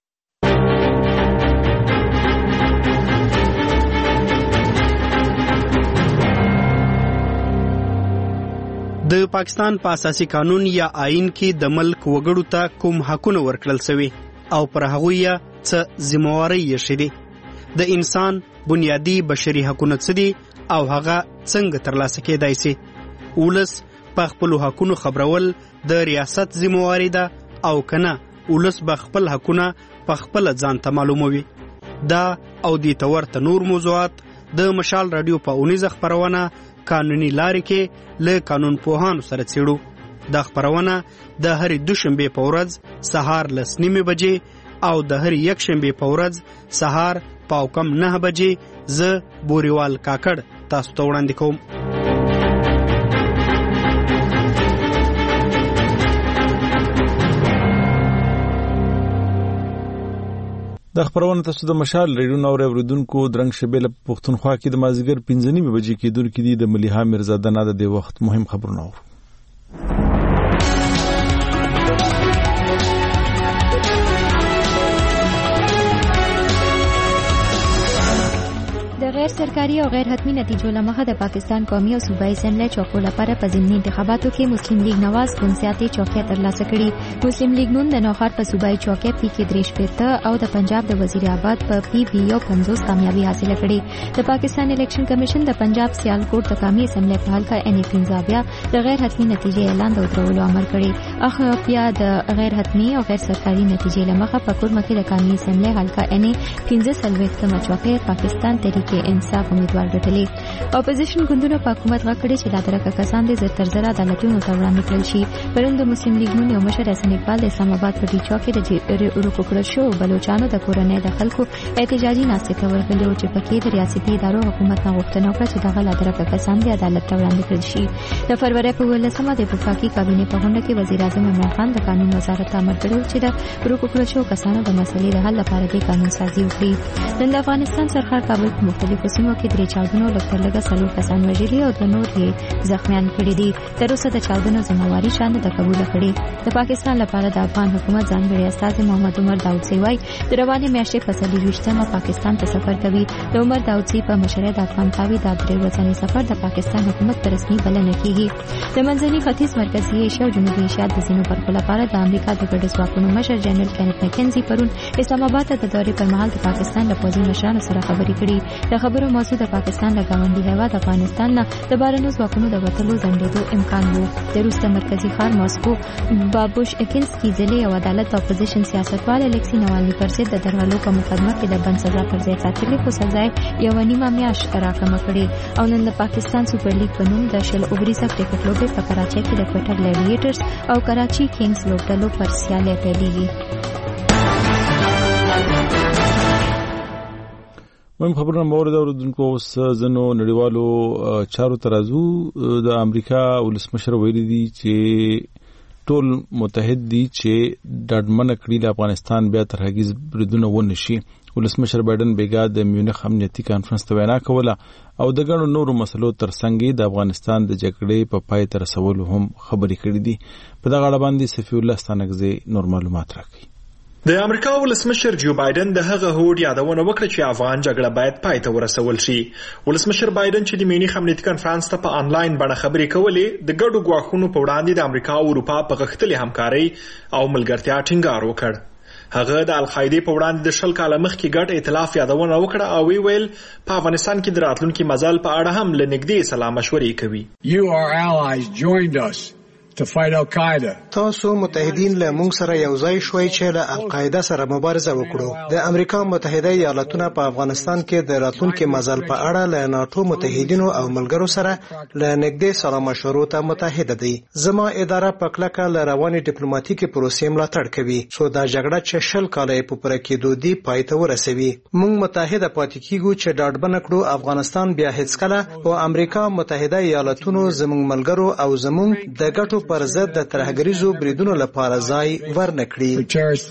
د پاکستان په اساسي قانون یا آئین کې د ملک وګړو ته کوم حقونه ورکړل شوي او پر هغوی یې څه ذمہواري یې شوي د انسان بنیادی بشري حقونه څه دي او هغه څنګه ترلاسه کېدای شي. ولس په خپلو حقونو خبرول د ریاست ذمہواري ده او کنه ولس به خپل حقونه په خپل ځان ته معلوموي. دا او د تورته نور موضوعات د مشال رادیو په اونیزه خبرونه قانوني لارې کې له قانون پوهانو سره څېړو. دا خبرونه د هرې دوشنبې په ورځ سهار لس نیمې بجې او د هرې یکشنبې په ورځ سهار پاو کم نه بجې زه بوریوال کاکړ تاسو ته وړاندې کوم. د خبرونه تاسو د مشال ریډیو نو اوریدونکو درنګ شبیل پښتونخوا کې د مازیګر پنځه نیمه بجې کېدونکې دي د ملیحه میرزاده نه د وخت مهم خبرونه اورو. د غیر سرکاري او غیر حتمی نتیجو لمخه د پاکستان قومي او صوبایي اسمبلی چوکو لپاره په ضمني انتخاباتو کې مسلم لیگ نواز ګوندسیاتي چوکۍ ترلاسه کړي. مسلم لیگ نون د نوخار په صوبایي چوکۍ پی کې دریش پیته او د پنجاب د وزیر آباد په پی بی یو پنځوس کامیابی حاصله کړې. د پاکستان الیکشن کمیشن د پنجاب سیالکوټ د قومي اسمبلی په حلقه ان پنځابیا د غیر حتمی نتیجې اعلان د ودرولو امر کړی. اخ بیا د غیر حتمی او غیر سرکاري نتیجې لمخه په کورمه کې د قومي اسمبلی حلقه ان پنځه سلويختمه چوکۍ پاکستان تحریک انصاف امیدوار ګټلې. اپوزیشن ګوندونو په حکومت غږ کړی چې دا درکه کسان دي زر تر زر عدالتونو ته وړاندې کړل شي. پرون د مسلم لیگ نون یو مشر حسن اقبال د اسلام آباد په ډي چوک کې د روکو کړل شو بلوچستان د کورنۍ د خلکو احتجاجي ناستې ته ورغلي او چې پکې د ریاستي ادارو حکومت نه غوښتنه وکړه چې دغه درکه کسان دي عدالت ته وړاندې کړل شي. د فروری په ولسمه د وفاقي کابینې په غونډه کې وزیر اعظم عمران خان د قانون وزارت ته امر کړی چې د روکو کړل شو کسانو د مسلې د حل لپاره د قانون سازي وکړي. د افغانستان سرحد کابل په مختلفو سیمو کې درې چاودنو لکتر لګه څلور کسان وژلي او د نور یې زخمیان کړي دي. تر اوسه د چاودنو ذمہواري شان د قبول کړي. د پاکستان لپاره د افغان حکومت ځانګړي استازي محمد عمر داودزی وايي د روانې میاشتې په څلورویشتمه پاکستان ته سفر کوي. د عمر داودزی په مشرۍ د افغان تاوی د درې ورځنی سفر د پاکستان حکومت په رسمي بلنه کیږي. د منځني ختیځ مرکزي ایشیا او جنوبي ایشیا د ځینو برخو لپاره د امریکا د ګډ ځواکونو مشر جنرال کینت مکنزي پرون اسلام آباد ته د دورې پر مهال د پاکستان له پوځي مشرانو سره خبرې کړې. د خبرو موضوع د پاکستان د ګاونډي هیواد افغانستان نه د بهرنیو ځواکونو د وټلو ځنډېدو امکان وو. د روس د مرکزي ښار ماسکو بابوش اکینسکي ځلې او عدالت د اپوزیشن سیاستوال الکسی نوالني پر ضد د درغلو په مقدمه کې د بند سزا پر ځای ساتلې خو سزا یو نیمه میاشت راکمه کړې. او نن د پاکستان سوپر لیګ په نوم د شل اووريزه کرکټ لوبې په کراچۍ کې د کوټر ګلیډیټرز او کراچي کینګز لوبډلو پر سیالي پیلېږي. مهم خبرونه مورد اوردونکو اوس زنو نړیوالو چارو ترازو د امریکا ولسمشر ویلي دي چې ټول متحد دي چې ډاډمنه کړي د افغانستان بیا ترهګیز بریدونه ونشي. ولسمشر بایدن بیګا د میونخ امنیتي کانفرنس ته وینا کوله او د ګڼو نورو مسلو ترڅنګ د افغانستان د جګړې په پای ته رسولو هم خبرې کړې دي. په دغه اړه باندې صفی الله ستانکزی نور معلومات راکړي. د امریکا ولسمشر جو بایدن د هغه هوډ یادونه وکړه چې افغان جګړه باید پای ته ورسول شي. ولسمشر بایدن چې د میونخ امنیتي کانفرنس ته په انلاین بڼه خبرې کولې د ګډو ګواښونو په وړاندې د امریکا او اروپا په غښتلې همکارۍ او ملګرتیا ټینګار وکړ. هغه د القاعده په وړاندې د شل کاله مخکې ګډ ائتلاف یادونه وکړه او وی ویل په افغانستان کې د راتلونکي مزل په اړه هم له نږدې سلا مشورې کوي. You our allies joined us to fight Al-Qaeda. تاسو متحدین له موږ سره یو ځای شوي چې له القاعده سره مبارزه وکړو. د امریکا متحده ایالاتونو په افغانستان کې د راتلونکي مزل په اړه له ناتو متحدینو او ملګرو سره له نږدې سلا مشورو ته متحده دي. زما اداره په کلکه له رواني ډیپلوماټیکي پروسې ملاتړ کوي څو دا جګړه چې شل کاله یې په پوره کېدو دي پای ته ورسوي. موږ متحده پاتې کیږو چې ډاډمنه کړو افغانستان بیا هیڅکله په امریکا متحده ایالاتونو زموږ ملګرو او زموږ د ګټو پر ضد د ترهګریزو بریدونو لپاره ځای ورنکړي.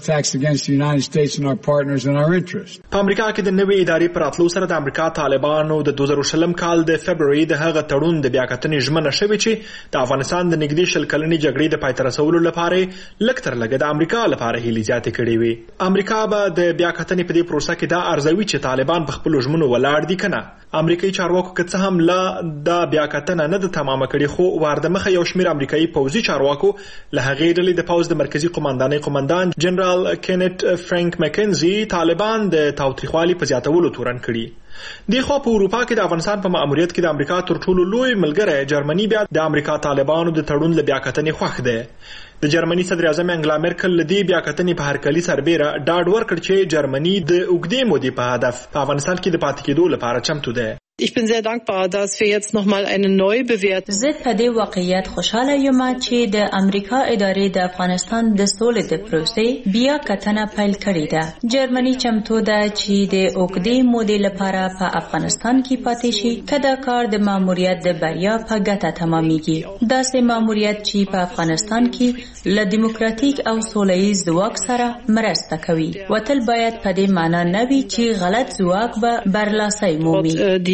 په امریکا کې د نوې ادارې پر راتلو سره د امریکا طالبانو د دوه زره شلم کال د فبرवरी د هغه تړون د بیاکتنې ژمنه شوې چې د افغانستان د نږدې شل کلنې جګړې د پای ته رسولو لپاره لږ تر لږه د امریکا لپاره هیلې زیاتې کړې وي. امریکا به د بیاکتنې په دې پروسه کې دا ارزوي چې طالبان په خپلو ژمنو ولاړ دي کنه. امریکایي چارواکو که څه هم لا د بیاکتنه نه د تمامه کړي خو وارده مخه یو شمېر امریکایي پوځي چارواکو له هغې ډلې د پوځ د مرکزي قوماندانۍ قوماندان جنرال کینټ فرانک مکنزي طالبان د تاوتریخوالي په زیاتولو تورن کړي. د خو په اروپا کې د افغانستان په ماموریت کې د امریکا تر ټولو لوی ملګری جرمني بیا د امریکا طالبانو د تړون له بیاکتنې خوښ ده. د جرمني صدر اعظم انګلا مرکل له دې بیاکتنې په هرکلي سربیره ډاډ ورکړ چې جرمني د اوږدې مودې په هدف په افغانستان کې د پاتې کېدو لپاره چمتو ده. Ich bin sehr dankbar, dass wir jetzt noch mal eine neue Bewertung. زه په دې واقعیت خوشاله یم چې د امریکا ادارې د افغانستان د سولې د پروسې بیا کتنه پیل کړې ده. جرمني چمتو ده چې د اوږدې مودې لپاره په افغانستان کې پاتې شي که دا کار د ماموریت د بریا په ګټه تمامیږي. داسې ماموریت چې په افغانستان کې له دیموکراتیک او سولهییز ځواک سره مرسته کوي و تل باید په دې معنا نه وي چې غلط ځواک به برلاسي مومي.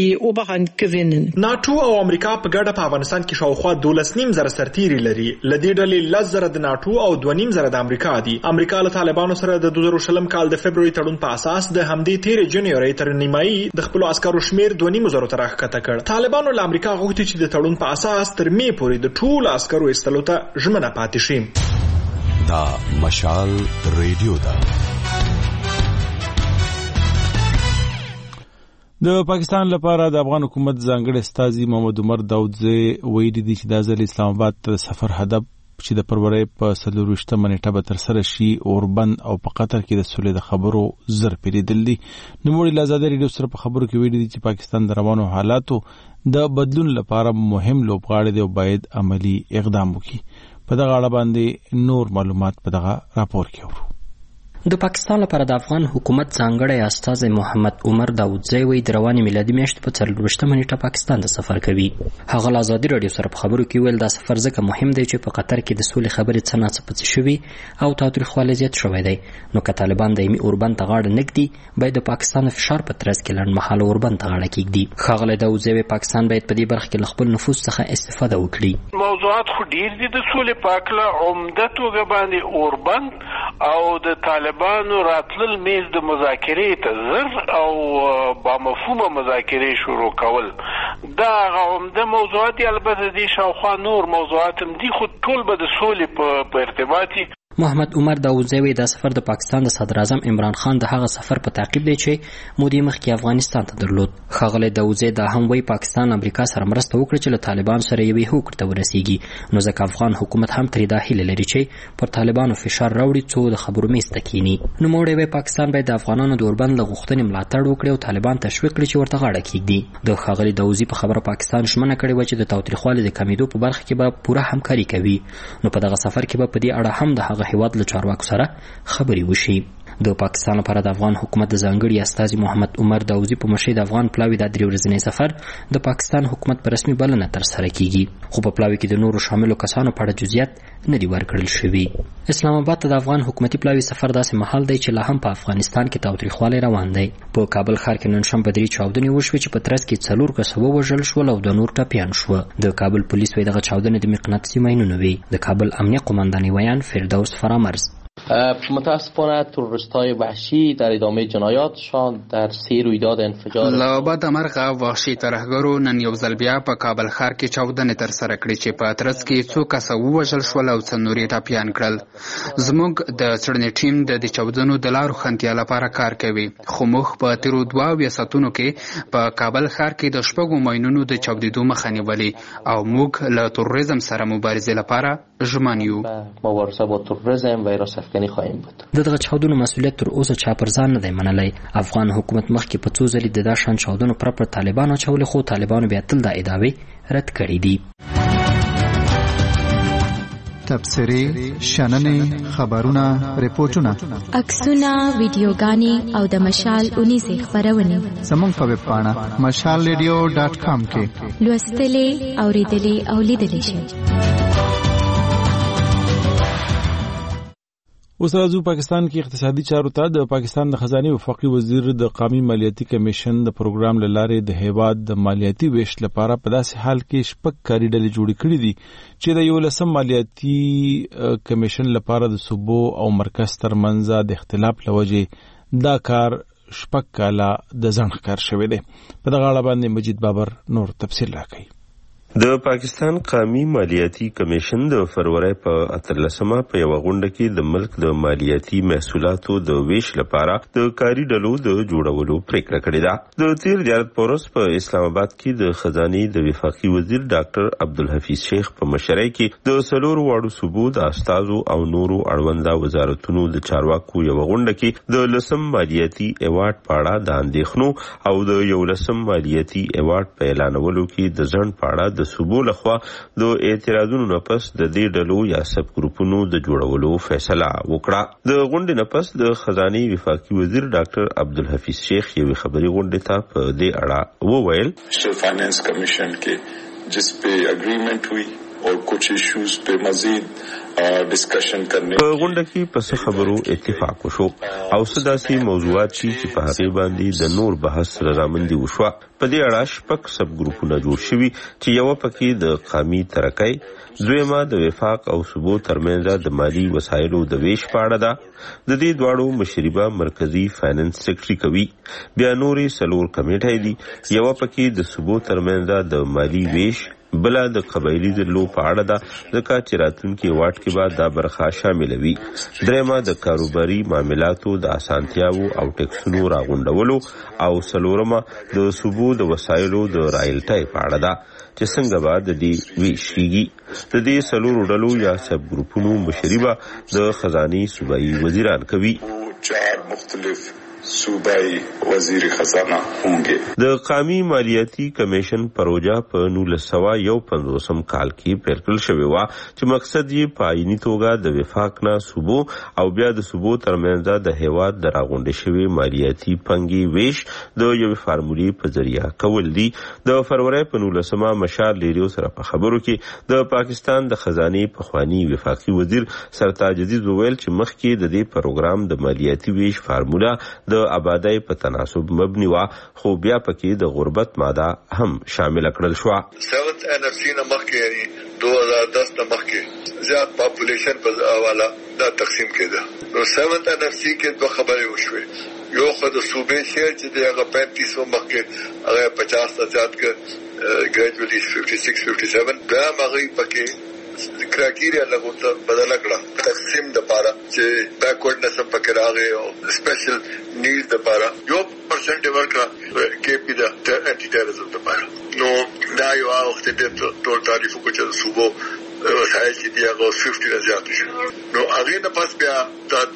ناتو او امریکا په ګډه په افغانستان کې شاوخوا دولس نیم زره سرتیري لري. لدې ډلې لس زره د ناتو او دوه نیم زره د امریکا دي. امریکا له طالبانو سره د دوه زره شلم کال د فبرवरी تړون په اساس د همدې تیر جنوري تر نیمایي د خپل عسکرو شمیر دوه نیم زره تر راښکته کړ. طالبانو له امریکا غوښتي چې د تړون په اساس تر می پورې د ټولو عسکرو ایستلو ته ژمنه پاتې شي. دا مشال ریډیو ده. د پاکستان لپاره د افغان حکومت ځانګړی استازي محمد عمر داودزی ویلي دي چې د ځل اسلام آباد ته سفر هدف چې د فروری په څلور ویشتمه نیټه به ترسره شي اوربند او په قطر کې د سولې د خبرو زر پیریدل دي. نوموړي له ازادي ریډیو سره په خبرو کې ویلي دي چې پاکستان د روانو حالاتو د بدلون لپاره مهم لوبغاړی دی او باید عملی اقدام وکړي. په دغه اړه باندې نور معلومات په دغه راپور کې اورو. د پاکستان لپاره د افغان حکومت ځانګړی استازی محمد عمر داودزی وایي د روانې میلادي میاشتې په څلرویشتمه نیټه پاکستان ته سفر کوي. هغه له ازادي راډیو سره په خبرو کې ویل دا سفر ځکه مهم دی چې په قطر کې د سولې خبرې څه ناڅه پڅې شوي او تاوتریخوالی زیات شوی دی. نو که طالبان دایمي اوربند ته غاړه نږدي باید د پاکستان فشار په ترڅ کې لنډمهاله اوربند ته غاړه کېږدي. ښاغلی داودزی وایي پاکستان باید په دې برخه کې له خپل نفوذ څخه استفاده وکړي. موضوعات خو ډېر دي د سولې په هکله. عمده توګه باندې اوربند او د طالبانو راتلل میز د مذاکرې ته زر او با مفهومه مذاکرې شروع کول دا عمده موضوعات دي. البته دي شاوخوا نور موضوعات هم دي خو ټول به د سولې په ارتباطي. محمد عمر داودزی وایي دا سفر د پاکستان د صدر اعظم عمران خان د هغه سفر په تعقیب دی چې مودې مخکې افغانستان ته درلود. ښاغلی داودزی دا هم وایي پاکستان امریکا سره مرسته وکړه چې له طالبان سره یوې هوکړې ته ورسیږي. نو ځکه افغان حکومت هم ترې دا هیله لري چې پر طالبانو فشار راوړي څو د خبرو میز ته کښیني. نوموړی وایي پاکستان باید د افغانانو د اوربند له غوښتنې ملاتړ وکړي او طالبان تشویق کړي چې ورته غاړه کېږدي. د ښاغلي داودزي په خبره پاکستان ژمنه کړې وه چې د تاوتریخوالي د کمېدو په برخه کې به پوره همکاري کوي. نو په دغه سفر کې به په دې اړه هم د هغه هیواد له چارواکو سره خبرې وشي. د پاکستان لپاره د افغان حکومت د ځانګړي استازي محمد عمر داودزي په مشرۍ د افغان پلاوي د درې ورځنی سفر د پاکستان حکومت په رسمي بلنه ترسره کیږي. خو په پلاوي کې د نورو شاملو کسانو په اړه جزئیات نه دي ورکړل شوي. اسلام آباد ته د افغان حکومتي پلاوي سفر داسې مهال دی چې لا هم په افغانستان کې تاوتریخوالی روان دی. په کابل ښار کې نن شنبه درې چاودنې وشوې چې په ترڅ کې څلور کسه ووژل شول او د نور ټپیان شوه. د کابل پولیس وایي دغه چاودنې د مقناطیسي ماینونو وي. د کابل امنیه قماندانۍ ویان فردوس فرامرز متاسفانه تروریست‌های وحشی در ادامه جنایاتشان در سه رویداد انفجار له بده مرغه وحشي ترهګرو نن یو ځل بیا په کابل ښار کې چاودنې ترسره کړې چې په ترڅ کې څو کسه ووژل شول او څه نور یې ټپیان کړل. زموږ د څېړنې ټیم د دې چاودنو د لارو ښنتیا لپاره کار کوي، خو موږ په تیرو دوه اویا ساعتونو کې په کابل ښار کې د شپږو ماینونو د چاودېدو مخه نیولې او موږ له تروریزم سره مبارزې لپاره ژمن یو. مبارزه با تروریسم و حراسافکنی خواهیم بود. دغه چاودنو مسؤلیت تر اوسه چا پر ځان نه دی منلی. افغان حکومت مخکې په څو ځلې د دا شان چاودنو پر پر طالبانو اچولې، خو طالبانو بیا تل دا ادعاوې رد کړې دي. تبصرې، شننې، خبرونه، ریپورتونه، عکسونه، ویډیوګانې او د مشال اونیزې خپرونې زموږ په ویب پاڼه مشال ریډیو ډاټ کام کې لوستلې، اوریدلې او لیدلې شئ. اوس راځو پاکستان کې اقتصادي چارو ته. د پاکستان د خزانه وفاقي وزیر د قومي مالیاتي کمیشن د پروګرام لاره د هیواد د مالیاتي ویش لپاره په داسې حال کې شپږ کاري ډلې جوړې کړې دي چې د یو لسم مالیاتي کمیشن لپاره د صوبو او مرکز ترمنځ د اختلاف لوجې دا کار شپږ کاله د ځنډ کار شوی دی. په دغه اړه باندې مجید بابر نور تفصیل راکړي. د پاکستان قومي مالیاتي کمیشن د فروری په اتلسمه په یو غونډه کې د ملک د مالیاتي محصولاتو د ویش لپاره د کاري ډلو د جوړولو پریکړه کړې ده. د تیر دیارت پورس په اسلام آباد کې د خزانه د وفاقي وزیر ډاکټر عبدالحفیظ شیخ په مشرۍ کې د سلور واړو صوبو د استازو او نورو اړونده وزارتونو د چارواکو یو غونډه کې د لسم مالیاتي ایوارډ په اړه د اندېښنو او د یو لسم مالیاتي ایوارډ په اعلانولو کې د ځنډ په اړه د صوبو لخوا د اعتراضونو نه پس د دې ډلو یا سب ګروپونو د جوړولو فیصله وکړه. د غونډې نه پس د خزانه وفاقي وزیر ډاکټر عبدالحفیظ شیخ یو خبري غونډه ته په دې اړه وویل چې فاینانس کمیشن کې جس په اګریمنٹ ہوئی اور کچھ ایشوز په مزید ډسکشن کرنے په غونډه کې پس خبرو اتفاق وشو او سداسي موضوعات چې په هغه باندې د نور بحث رضامندي وشو. په دې اړه شپږ سب ګروپونه جوړ شوي چې یو پکې د قومي ترقۍ، دویمه د وفاق او صوبو ترمنځ د مالی وسایلو د ویش په اړه ده. د دې دواړو مشربه مرکزی فاینانس سیکرټري کوي. بیا نورې سلور کمیټې دي، یو پکې د صوبو ترمنځ د مالی ویش، بلا د قبایلی درلو په اړه ده ځکه چې راتلونکي واټ کې بعد دا برخه شامل وي. درېمه د کاروباري معاملاتو د اسانتیاو او ټیکسونو راغونډولو او سلورمه د صوبو د وسایلو د رایلټۍ په اړه ده چې څنګه به د دې ویش کیږي. د دې سلورو ډلو یا سب ګروپونو مشربه د خزانه صوبایي وزیران کوي. چار مختلف صوبائی وزیر خزانه هونګي. د قومي مالیاتي کمیشن پروژه په نولس سوه یو پنځوسم کال کې پیل کړل شوې وه چې مقصد یې په عیني توګه د وفاق نه صوبو او بیا د صوبو ترمنځ د هیواد د راغونډې شوې مالیاتي پنګې ویش د یوې فارمولې په ذریعه کول دي. د فروری په نولسمه مشال لیریو سره په خبرو کې د پاکستان د خزانه پخوانی وفاقي وزیر سرتاج عزیز وویل چې مخکې د دې پروګرام د مالیاتي ویش فارموله د آبادی په تناسب مبني وا، خو بیا پکې د غربت ماده هم شامل کړل شو. سیونت ان اف سی نمخ کې یعنی دو هزار دس نمخ کې زیات پاپولیشن په حواله دا تقسیم کېده. نو سیونت ان اف سی کې دوه خبرې وشوې. یو خو د صوبې شهر چې د هغه پینتیس مخ کې هغه پچاس نه زیات کې ګریجولی ففټي سکس ففټي سیون دا هغه پکې کرایټیریا لګوته بدل کړه تقسیم د پاره چې بیکورډنس په کې راغی او سپیشل نیډ د پاره یو پرسنټ ورکړه کې پی د انټي ټیرریزم د پاره. نو دا یو وخت د ټول تعریف کو چې صوبو وسایل چې دی هغه پنځه نه زیات شو. نو هغه نه پس بیا د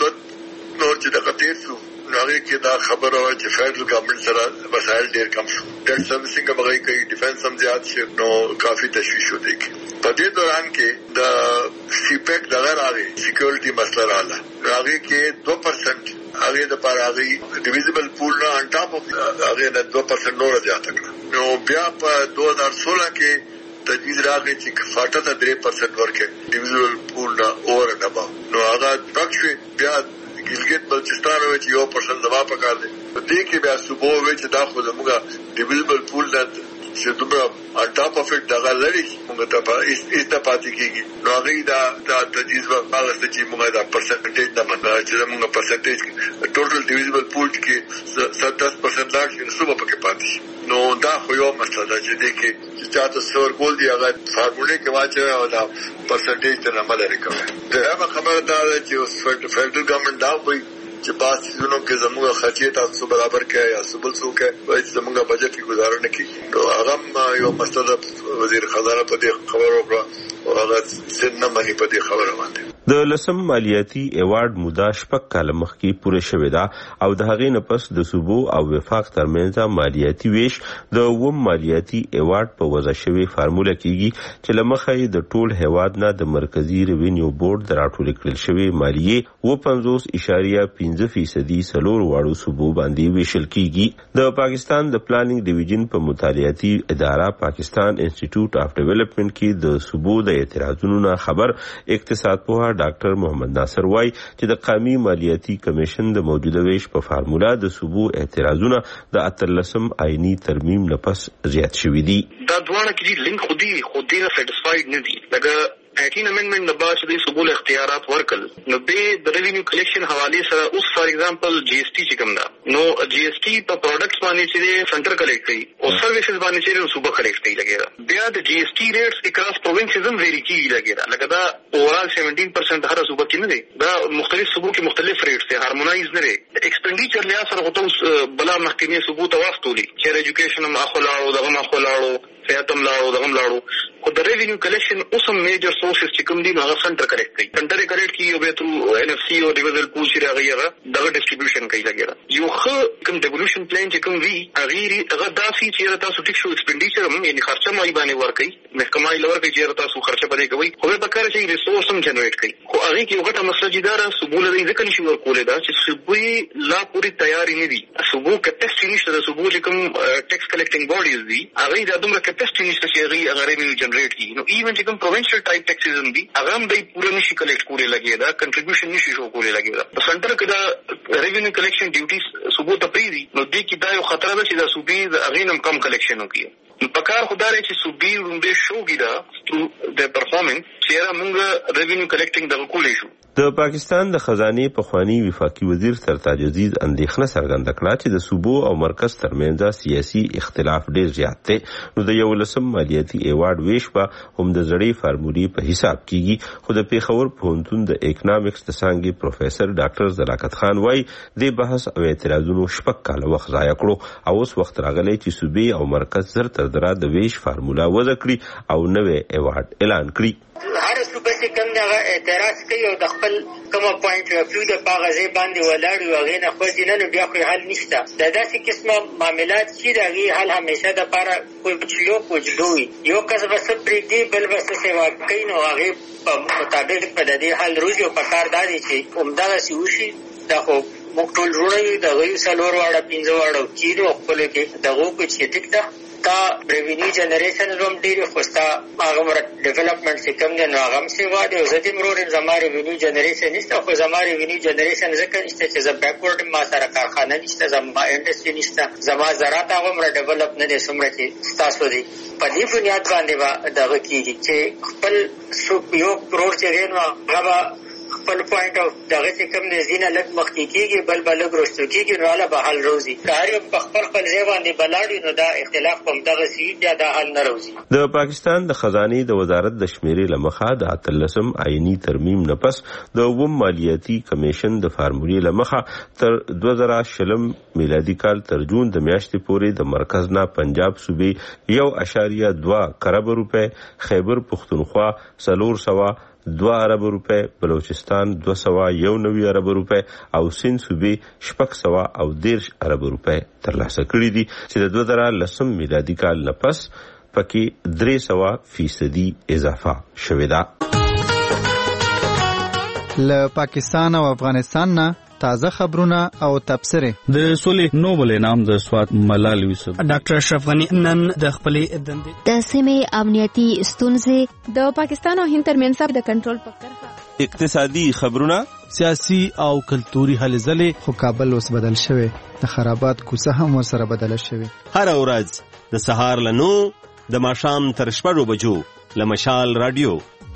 نور چې د قطیر شو نو هغه کې دا خبره و چې فیډرل ګورنمنت سره وسایل ډیر کم شو، ډیټ سروسینګ هغه کوي، ډیفنس هم زیات شو، نو کافي تشویش و دی. په دې دوران کې د سی پیک دغه راغی سکیورټي مسله رااله راغی کې دو پرسنټ هغه د پاره هغه ډیویزبل پول نه ان ټاپ هغه د دو پرسنټ نور زیات کړ. نو بیا په دوه هزار سولہ کې تجویز راغی چې فاټه ته درې پرسنټ ورکړي ډیویزبل پول نه اور نه با. نو هغه پښوی بیا ګلګت بلوچستان وچ یو پرسنټ دوا پکار دي. په دې کې بیا صوبو وچ دا خو زموږه ډیویزبل پول نه چې دومره ان ټاپ اف اټ دغه لري موږ ته په ایسته پاتې کېږي. نو هغه دا د تجویز هغه چې موږ دا پرسنټیج نه منو چې موږ پرسنټیج ټوټل ډیویزبل پول کې ستاسو پرسنټ لاګ شي صوبه پکې پاتې شي. نو دا خو یو مسله ده چې د کې چې چاته سور ګول دی هغه فارمولې کې واچوي او دا پرسنټیج ته عمل وکړي. دا خبره ده چې فیډرل ګورنمنت دا وایي چې باز چیزونو کې زموږه خرچې تاسو برابر کړئ یا سبل څو کې وایي چې زموږه بجټ کې گزاره نه کیږي. نو هغه یو مسله وزیر خزانه په دې خبرو کړه او هغه څنګه نه مانی په دې خبره باندې. د لسم مالیاتي ایوارډ موده شپږ کاله مخکې پوره شوې ده او د هغې نه پس د صوبو او وفاق ترمنځ مالیاتي ویش د اووم مالیاتي ایوارډ په وضع شوې فارموله کېږي چې له مخه یې د ټول هیواد نه د مرکزي ریوینیو بورډ د راټولې کړل شوې مالیې اوه پنځوس اعشاریه پنځه فیصدي څلور واړو صوبو باندې ویشل کېږي. د پاکستان د پلانینګ ډیویژن په مطالعاتي اداره پاکستان انسټیټیوټ اف ډیولپمنٹ کې د صوبو د اعتراضونو نه خبر اقتصاد پوها ډاکټر محمد ناصر وای چې د قومي مالیاتي کمیشن د موجوده ویش په فارموله د صوبو اعتراضونه د اتلسم آئینی ترمیم نه پس زیات شوي دي. دا دواړه کې لینک خودي خودي نه سټیسفاید نه دي. لکه اټین امندمنت د باج د صوبول اختیارات ورکل نو به د ریوینیو کلیکشن حواله سره اوس فار ایگزامپل جی اس ټي چې کوم دا نو جی اس ټي په پروډکټس باندې چې سنټر کلیکټ کوي او سرویسز باندې چې صوبه کلیکټ کوي لګیدا بیا د جی اس ټي ریټس اکراس پروینسز هم ویری کیږي لګیدا لکه دا اورال سیونټین پرسنټ هر صوبه کې نه دی دا مختلف صوبو کې مختلف ریټس دي هارمونایز نه لري ایکسپنډیچر لیا سره غوته بلا محکمې ثبوت وافتولي چې ایجوکیشن ما خلاړو دغه ما خلاړو فیاتم لاړو دغه لاړو خو د ریوینیو کلیکشن اوسم میجر سورسز چې کوم دي نو هغه سنټر کریکټ کوي سنټر کریکټ کوي او به تر ان اف سی او ډیویژن پول چې راغی هغه دغه ډیسټریبیوشن کوي لګیدا یو خو کوم ډیولوشن پلان چې کوم وی هغه هغه داسي چې تاسو ټیک شو ایکسپنډیچر هم یعنی خرچه مای باندې ورکړي محکمه یې لور کوي چې تاسو خرچه پدې کوي خو به کار چې ریسورس هم جنریټ کوي خو هغه کې یو غټه مسله جداره سبول دې ځکه نشي ورکولې دا چې سبوی لا پوری تیاری نه دي سبو کپاسټی نشته د سبو چې کوم ټیکس کلیکټینګ باډیز دي هغه د دومره کپاسټی نشته چې هغه هغه ریوینیو جنریټ کوي نو ایون چې کوم پروینشل ټایپ ټیکسز هم دي هغه هم د پوره نشي کلیکټ کولې لګیدا کنټریبیوشن نشي شو کولې لګیدا په سنټر کې دا ریوینیو کلیکشن ډیوټیز سبو ته پری دي نو دې کې دا یو خطر ده چې دا صوبې د هغه نم کم کلیکشن وکړي نو پکار خدای چې صوبې رومبه شوګی دا ټو د پرفورمنس چې موږ ریوینیو کلیکټینګ د کولې شو د پاکستان د خزانه پخوانی وفاقي وزیر سرتاج عزیز اندېښنه څرګنده کړه چې د صوبو او مرکز ترمنځ سیاسي اختلاف ډېر زیات دی نو د یو لسم مالیاتي ایوارډ ویش په هم د زړې فارمولي په حساب کیږي خو د پیښور پوهنتون د اکونومکس د څانګې پروفیسور ډاکټر زلاکت خان وايي د بحث او اعتراضونو شپږ کاله وخت ضایع کړو او اوس وخت راغلی چې صوبې او مرکز زر تر دره د ویش فارمولا وضع کړي او نوې ایوارډ اعلان کړي هر صوبه چې کوم دغه اعتراض کوي او د خپل کومه پوینټ اف ویو د پاغه ځای باندې ولاړ وي هغه نه خو دې نه بیا خو حل نشته دا داسې قسمه معاملات چې دغه حل همیشه د لپاره کوچلو کوچلوي یو کس بس پرېږدي بل بس سیوا کوي نو هغه په مطابق په دې حل روزي او په کار دادي چې همدغه سی وشي دا خو موږ ټول جوړوي د غوي سلور واړه پنځه واړه کیلو خپل کې دغه کو چې ټیک ده تا ریوینیو جنریشن روم ډیر خوستا هغه مر ډیولپمنٹ سیکم دی نو هغه سی واده زدي مرور زما ریوینیو جنریشن نشته خو زما ریوینیو جنریشن ځکه نشته چې ز بیکورډ ما سره کارخانه نشته زما انډستری نشته زما زراعت هغه مر ډیولپ نه دي سمره چې تاسو دی په دې بنیاد باندې دغه کیږي چې خپل یو کرور چې نو هغه خپل پوینټ اف دغه چې کوم نه زینه لګ مخکې کیږي بل بل ګروستو کیږي نو علا به حل روزي کار په خپل خپل ځای باندې بلاړي نو دا اختلاف کوم دغه سی بیا دا حل نه روزي د پاکستان د خزانه د وزارت د شمیرې لمخه د اتلسم آئینی ترمیم نه پس د ووم مالیاتي کمیشن د فارمولې لمخه تر دوه زره شلم میلادي کال تر جون د میاشتې پورې د مرکز نه پنجاب صوبې یو اشاریه دوه کروڑ روپے خیبر پختونخوا سلور سوا دو ارب روپے بلوچستان دو سوا یو نوی ارب روپے او سین صوبې شپږ سوا او دیرش ارب روپے ترلاسه کړي دي چې د دوه زره لسم میلادي کال نه پس پکې درې سوا فیصدي اضافه شوې ده. له پاکستان او افغانستان نه تازه خبرونه او تبصره د سولې نوبل انعام د سوات ملال یوسف ډاکټر اشرف غنی نن د خپلې دندې د سیمې امنیتي ستونزې د پاکستان او هند ترمنځ د کنټرول په کرښه اقتصادي خبرونه سیاسي او کلتوري هلې ځلې خو کابل اوس بدل شوی د خرابات کوڅه هم ورسره بدل شوی هر ورځ د سهار له نو د ماښام تر شپږو بجو له مشال رادیو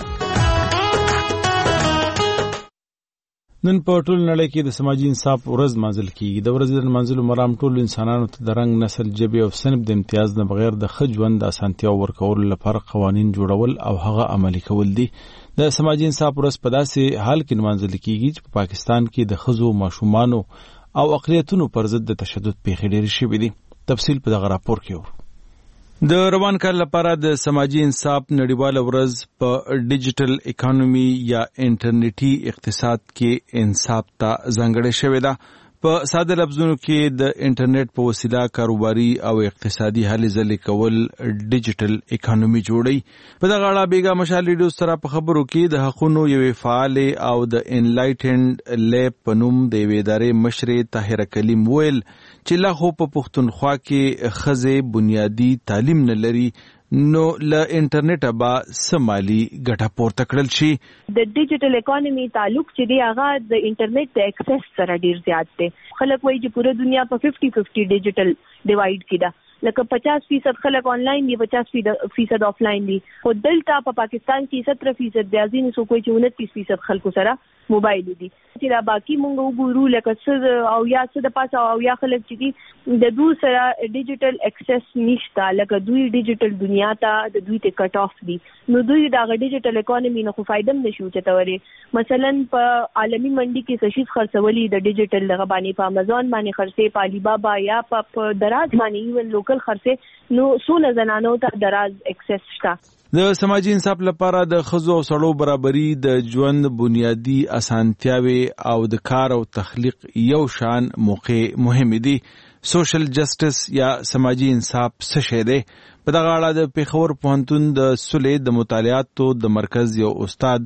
نن په ټول نړۍ کې د سماجی انصاف ورځ مازل کیږي. د ورځې د منځلو مرام ټول انسانانو ته د رنګ، نسل، ژبې او صنف د امتیاز نه بغیر د ښه ژوند د اسانتیا ورکولو لپاره قوانین جوړول او هغه عملي کول دي. د سماجی انصاف ورځ په داسې حال کې مازل کیږي چې په پاکستان کې د ښځو، ماشومانو او اقلیتونو پر ضد د تشدد پیښې ډېرې شوې دي. تفصیل په دغه راپور کې ورو. د روان کال لپاره د سماجی انصاف نړیواله ورځ په ډیجیټل اکانومي یا انټرنیټي اقتصاد کې انصاف ته ځانګړې شوې ده. په ساده لفظونو کې د انټرنیټ په وسیله کاروباري او اقتصادي هلې ځلې کول ډیجیټل اکانومي جوړي. په دغه اړه بیګا مشال ریډیو سره په خبرو کې د حقونو یوې فعالې او د انلایټنډ لیب په نوم د یوې ادارې مشرې طاهره کلیم ویل چې لا خو په پښتونخوا کې ښځې بنیادي تعلیم نه لري نو له انټرنیټ به سمالي ګټه پورته کړل شي. د ډیجیټل اکانومي تعلق چې دی هغه د انټرنیټ د اکسس سره ډیر زیات دی. خلک وایي چې پوره دنیا په پنځه پنځه ډیجیټل ډیوایډ کې ده لکه پچاس فیصد خلک آنلاین دي پچاس فیصد آفلاین دي خو دلته په پاکستان کې ستر فیصد بیا ځینې څوک وایي چې انتیس فیصد خلکو سره موبایل دي چې دا باقي مونږ وګورو لکه څه او یا څه د پاسه او یا خلک چې دي د دوی سره ډیجیټل اکسس نشته لکه دوی ډیجیټل دنیا ته د دوی ته کټ اف دي نو دوی دا ډیجیټل اکانومي نه خو فائدہ نشو چتوري مثلا په عالمي منډي کې څه شي خرڅولي د ډیجیټل دغه باندې په امازون باندې خرڅې په علي بابا یا په دراز باندې ایون لوکل خرڅې نو څونه زنانو ته دراز اکسس شته د سماجی انصاف لپاره د ښځو او سړو برابري د ژوند بنیادی اسانتیاوي او د کار او تخلیق یو شان موقع مهم دي سوشل جسټس یا سماجی انصاف څه شی دی په دغه اړه د پیښور پوهنتون د سولې د مطالعاتو د مرکز یو استاد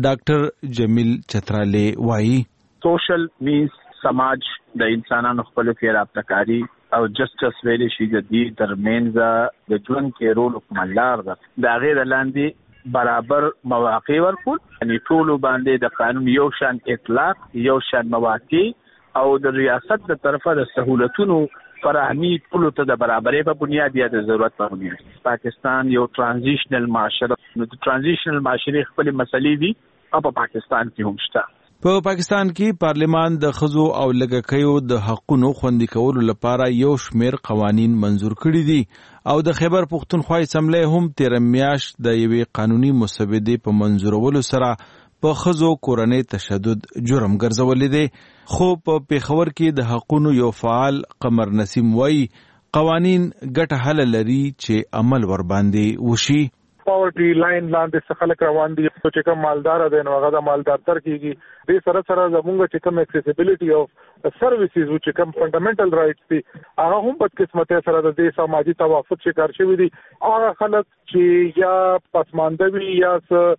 ډاکټر جمیل چتراله وایي سوشل مینز سماج د انسانانو خپل کې رابطه‌کاری او جسټس ویلې شي د دې ترمنځ د ژوند کې رول کوملار ده دا غیر لاندې برابر مواقع ورکول یعنی ټول باندې د قانون یو شان اطلاق یو شان مواقع او د ریاست د طرفه د سہولتونو فراهمي ټول ته د برابرۍ په بنیاد یا د ضرورت په بنیاد پاکستان یو ترانزیشنل معاشره نو د ترانزیشنل معاشره خپل مسلې دي او په پاکستان کې هم شته په پاکستان کې پارلیمان د ښځو او لږکیو د حقونو خوندي کولو لپاره یو شمېر قوانین منزور کړي دي او د خیبر پښتونخوا اسمبلی هم تیر میاشت د یوې قانوني مسودې په منزورولو سره په ښځو کورنۍ تشدد جرم ګرځولې دي خو په پیښور کې د حقونو یو فعال قمر نسیم وایي قوانین ګټه حل لري چې عمل ور باندې وشي پاورټي لاین لاندې څه خلک روان دي چې کوم مالدار دي نو هغه د مالدار تر کېږي دې سره سره زموږ چې کوم اکسیسیبিলিټي اف سرویسز چې کوم فندامنټل رائټس دي هغه هم په قسمته سره د دې سماجی توافق شکار شوی دي هغه خلک چې یا پسمانده وي یا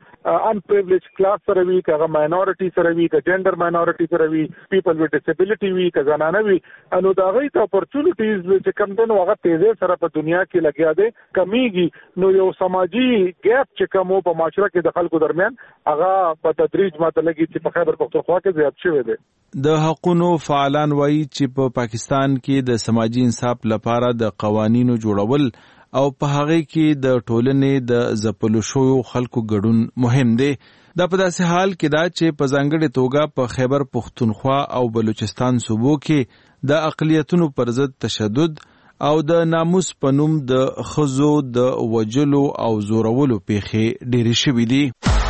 ان پریویلیج کلاس سره وي هغه ماینورټي سره وي که جندر ماینورټي سره وي پیپل وذ ډیسیبিলিټي وي که زنانه وي نو دا غي ته اپورچونټیز چې کوم دنو هغه تیزه سره په دنیا کې لګیا دي کمیږي نو یو سماجی ګیپ چې کومو په معاشره کې د خلکو درمیان هغه په تدریج ماته لګي چې په خیبر پښتونخوا کې زیات شوی دی د حقوقو فعالان وایي چې په پا پاکستان کې د سماجی انصاف لپاره د قوانینو جوړول او په هغه کې د ټولنې د ځپلو شویو خلکو ګډون مهم دی دا په داسې حال کې دا چې په ځانګړې توګه په خیبر پښتونخوا او بلوچستان صوبو کې د اقلیتونو پر ضد تشدد او د ناموس په نوم د ښځو د وجلو او زورولو پیښې ډېرې شوې دي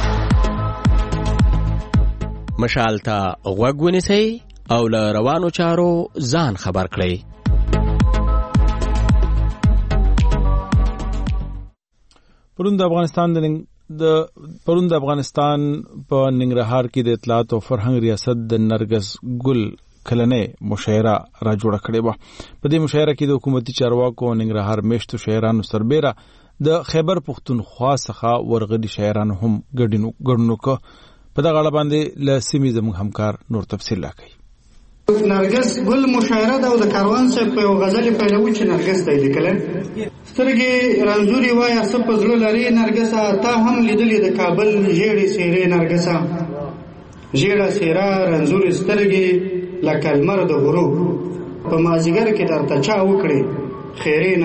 مشال ته غوږ ونیسئ او له روانو چارو ځان خبر کړئ پرون د افغانستان د پرون د افغانستان په ننګرهار کې د اطلاعات او فرهنګ ریاست د نرګس ګل کلنې مشاعره را جوړه کړې وه په دې مشاعره کې د حکومتي چارواکو ننګرهار میشتو شاعرانو سربیره د خیبر پښتونخوا څخه ورغلي شاعرانو هم ګډون وکړ په دغه اړه باندې له سیمې زموږ همکار نور تفصیل راکوي نرګس ګل مشاعره ده او د کاروان صاحب په یو غزل پیلوي چې نرګس دی لیکلی سترګې رنځوري وایه څه په زړه لرې نرګسه تا هم لیدلې د کابل ژېړې څېرې نرګسه ژېړه څېره رنځوري سترګې لکه لمر د غروب په مازیګر کې درته چا وکړې خیرې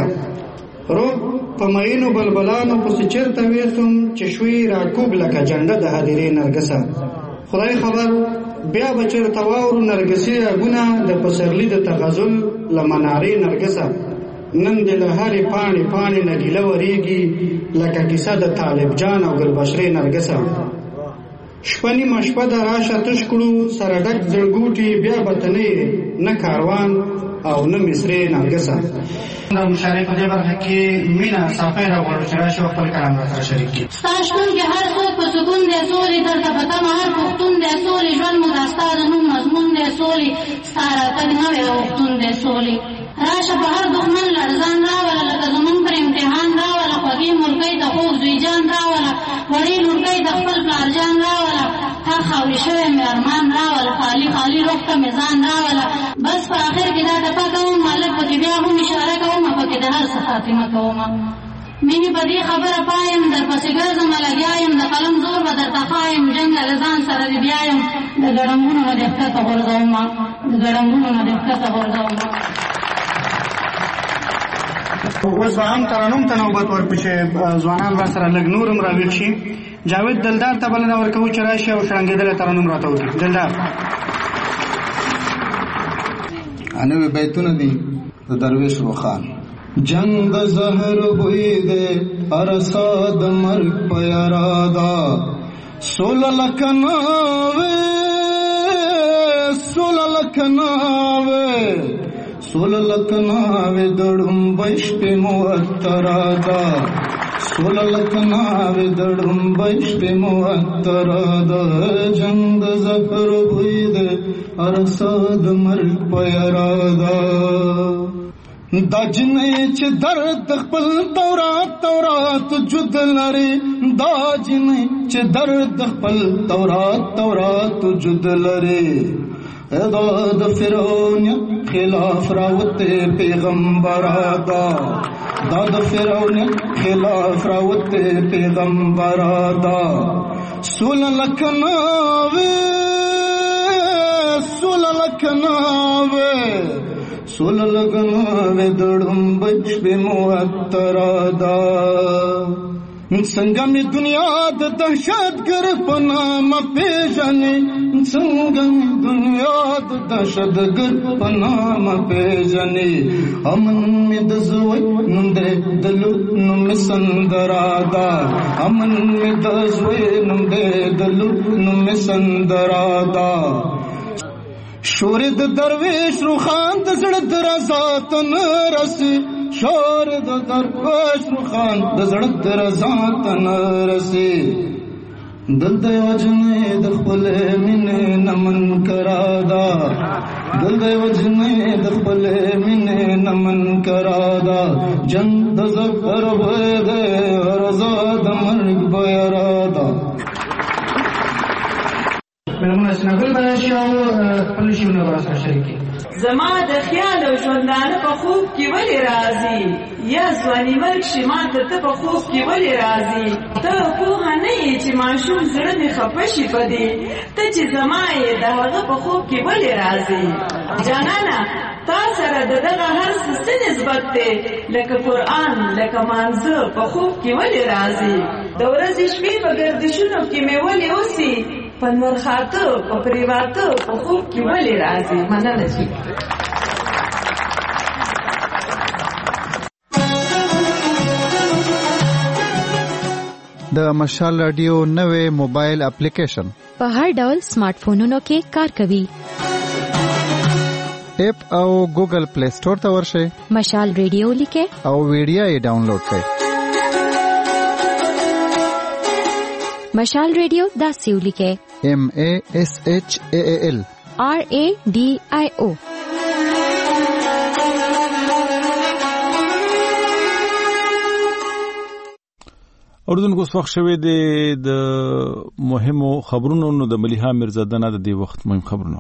نرګسه روب په مینو بلبلانو پسې چېرته ویسم چې شوي راکوب لکه جنډه د هدیرې نرګسه خدای خبر بیا به چېرته واورو نرګسي غږونه د پسرلي د تغزل له منارې نرګسه نن دې له هرې پاڼې پاڼې نه ګیله ورېږي لکه کیسه د طالب جان او ګلبشرې نرګسه شپه نیمه شپه ده راشه تش کړو سره ډک زړګوټي بیا به ته نه نه کاروان او نه مصرې نرګسه د مشاعرې په دې برخه کې مینه صافی راغواړو چې راشي او خپل کلام راته شریک کړي ستا شتون کې هر څوک په سکون دی سولې درته په تمه هر پښتون دی سولې ژوند مو دا ستا د نوم مضمون دی سولې ستا راتګ نوی اوښتون دی سولې راشه په هر دښمن لړزان راوله لکه زمونږ پر امتحان راوله خوږې ملکۍ د خوږ زوی جان راوله وړې لورکۍ د خپل پلار جان راوله تا خاورې شوی مې ارمان راوله خالي خالي روح ته مې ځان راوله بس په آخر کې دا ټپه کوم مالک پکې بیا هم اشاره کوم پکې د هر څه خاتمه کوم مینې په دې خبره پایم در پسې ګرځم لګیا یم د قلم زور به درته ښایم جنګ له ځان سره دې بیا یم د ګړنګونو نه دې ښکته غورځوم د ګړنګونو نه دې ښکته غورځوم اوس به هم ترانوم ته نوبت ورکړو چې ځوانان را سره لږ نور هم راویښ شي. جاوید دلدار ته بلنه ورکوو چې راشي او شرنګېدلی ترانوم راته وکړي. دلدار نوې بیتونه دي د درویش روخان. جنگ د زهر بوی دې ارسا د مرګ په یارادا سوله لکناوې سوله لکناوې سوله لکناوې د ډومبۍ شپې معطره ده سوله لکناوې د ډومبۍ شپې معطره ده جنگ د زهر بوی دې ارسا د مرګ په یارادا دا جنې چې درد خپل تورات تورات جد لري دا جنې چې درد خپل تورات تورات جد لري دا د فرعون خلاف راوته پیغمبر دا دا د فرعون خلاف راوته پیغمبر دا سول لکناوي سول لکناوي سول لکناوي دړم بچ به معطره دا څنګه می دنیا د دهشتګر په نامه پیژنې څنګه می دنیا د دهشتګر په نامه پیژنې امن می د زوی نوم دې د لوټ نوم سندرا دا امن می د زوی نوم دې د لوټ نوم سندرا دا شور د درویش روخان د زړه درزات نه رسي شور د درویش روخان د زړه درزات نه رسي دل د وجنې د خپل مینې نمن کرا دا دل د وجنې د خپل مینې نمن کرا دا جنت زفر وې دې رضا د مرګ بیرا دا ملمونه سنګل به شاو خپل شیونه براسره شریکي. زما د خیال او ژوندانه په خوب کې ولې راځي یا ځواني مرګ شي ما ته ته په خوب کې ولې راځي ته پوهه نه یې چې ماشوم زړه مې خفه شي په دې ته چې زما یې د هغه په خوب کې ولې راځي جانانه تا سره د دغه هر څه نسبت دی لکه قرآن لکه مانځه په خوب کې ولې راځي د ورځې شپې په ګردشونو کې مې ولې اوسي په نور خاطر په پریواته په خوب کې ولې راځي مننه شي. د مشال رادیو نوې موبایل اپلیکیشن په هر ډول سمارټ فونونو کې کار کوي. اپ او ګوګل پلی سٹور ته ورشئ مشال رادیو لیکه او ویډیو یې ډاونلوډ کړئ. مشال رادیو داسې ولیکه M A S H A A L R A D I O. اردن کو وخت شوه د مهمو خبرونو نو د مليحه مرزاده نه د دې وخت مهم خبرونه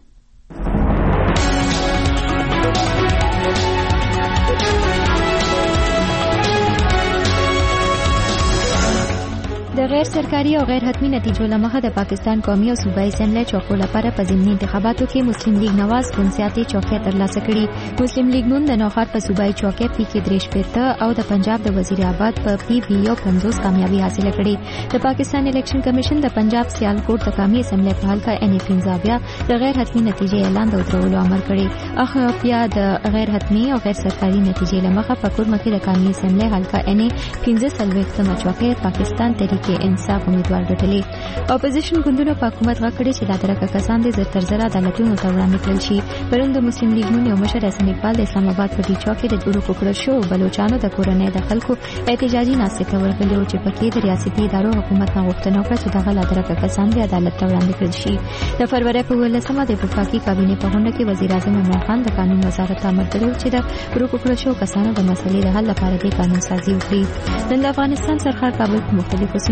د غیر سرکاري او غیر حتمی نتیجو لمخه د پاکستان قومي او صوبایي اسمبلی چوکو لپاره په ضمني انتخاباتو کې مسلم لیگ نواز ګوندسیاتي چوکۍ ترلاسه کړي. مسلم لیگ نون د نوخار په صوبایي چوکۍ پی کې دریش پیته او د پنجاب د وزیر آباد په پی بی یو پنځوس کامیابی حاصله کړې. د پاکستان الیکشن کمیشن د پنجاب سیالکوټ د قومي اسمبلی په حلقه ان پنځاویا د غیر حتمی نتیجې اعلان د ودرولو امر کړی. اخر بیا د غیر حتمی او غیر سرکاري نتیجې لمخه په کورمکه د قومي اسمبلی حلقه ان پنځه سلويختمه چوکۍ پاکستان تحریک انصاف امیدوار ګټلې. اپوزیشن ګوندونو په حکومت غکړي چې د درکه کسان د زر تر زر عدالتونو ته وړاندې کړل شي. پرند مسلم لیگ نون یو مشر حسن اقبال د اسلام آباد په ډیچا کې د ډورو کوکړه شو بلوچستان د کورنۍ د خلکو احتجاجي ناستې ته ورغلي او چې پکې د ریاستي ادارو حکومت نه غوښتنه وکړه چې دغه درکه کسان د عدالت ته وړاندې کړل شي. د فروری په ولسمه د وفاقي کابینې په غونډه کې وزیر اعظم عمران خان د قانون وزارت ته امر کړی چې د ډورو کوکړه شو کسانو د مسلې د حل لپاره د قانون سازي وکړي. د افغانستان سرحد کابل په مختلفو سیمو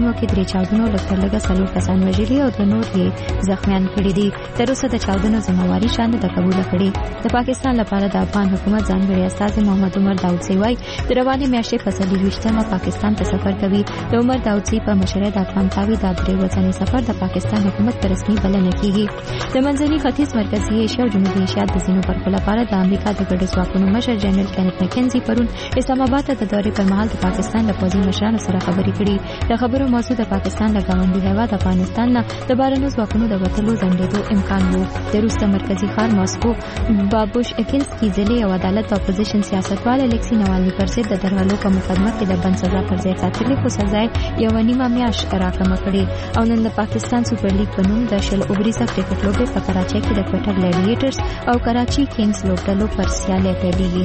سیمو کې درې چاودنو لکه لږه څلور کسان وژلي او د نور یې زخمیان کړي دي. تر اوسه د چاودنو ذمہواري شاند د قبول کړي. د پاکستان لپاره د افغان حکومت ځانګړي استازي محمد عمر داودزی وايي د روانې میاشتې په څلېرویشتمه پاکستان ته سفر کوي. د عمر داودزی په مشرۍ د افغان تاوی د درې ورځني سفر د پاکستان حکومت په رسمي بلنه کیږي. د منځني ختیځ مرکزي ایشیا او جنوبي ایشیا د ځینو برخو لپاره د امریکا د ګډو ځواکونو مشر جنرال کینت مکنزي پرون اسلام آباد ته د دورې پر مهال د پاکستان د پوځي مشرانو سره خبرې کړې. د خبرو موضوع د پاکستان له ګاونډي هیواد افغانستان نه د بهرنیو ځواکونو د وتلو ځنډېدو امکان و. د روس د مرکزي ښار ماسکو بابوش اکینسکي ځلې او عدالت په اپوزیشن سیاستوال الکسی نوالني پر ضد د درغلو په مقدمه کې د بند سزا پر ځای ساتلې، خو سزا یوه نیمه میاشت راکمه کړې. او نن د پاکستان سوپر لیګ په نوم د شل اوبریزه کرکټ لوبې په کراچۍ کې د کوټه ګلیډیټرز او کراچي کینګز لوبډلو پر سیالۍ پیلېږي.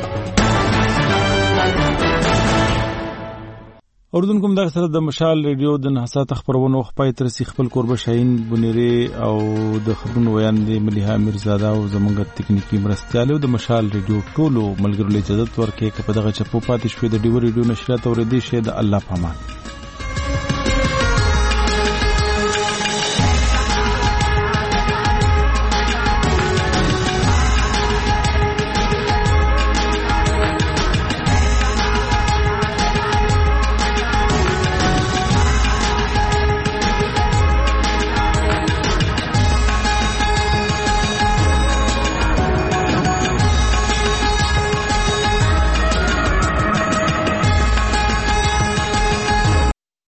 اوردونکو هم دغه سره د مشال ریډیو د نهسات خبرونو خپای تر سي خپل قربه شاهین بنيري او د خبرونو ویان دي مليحه میرزاده او زمونږ تکنیکی مرستيال او د مشال ریډیو ټولو ملګرو له اجازه ورکړي چې په دغه چپو پاتې شوې د ډیو ریډیو نشرات اوریدي شه د الله پامان.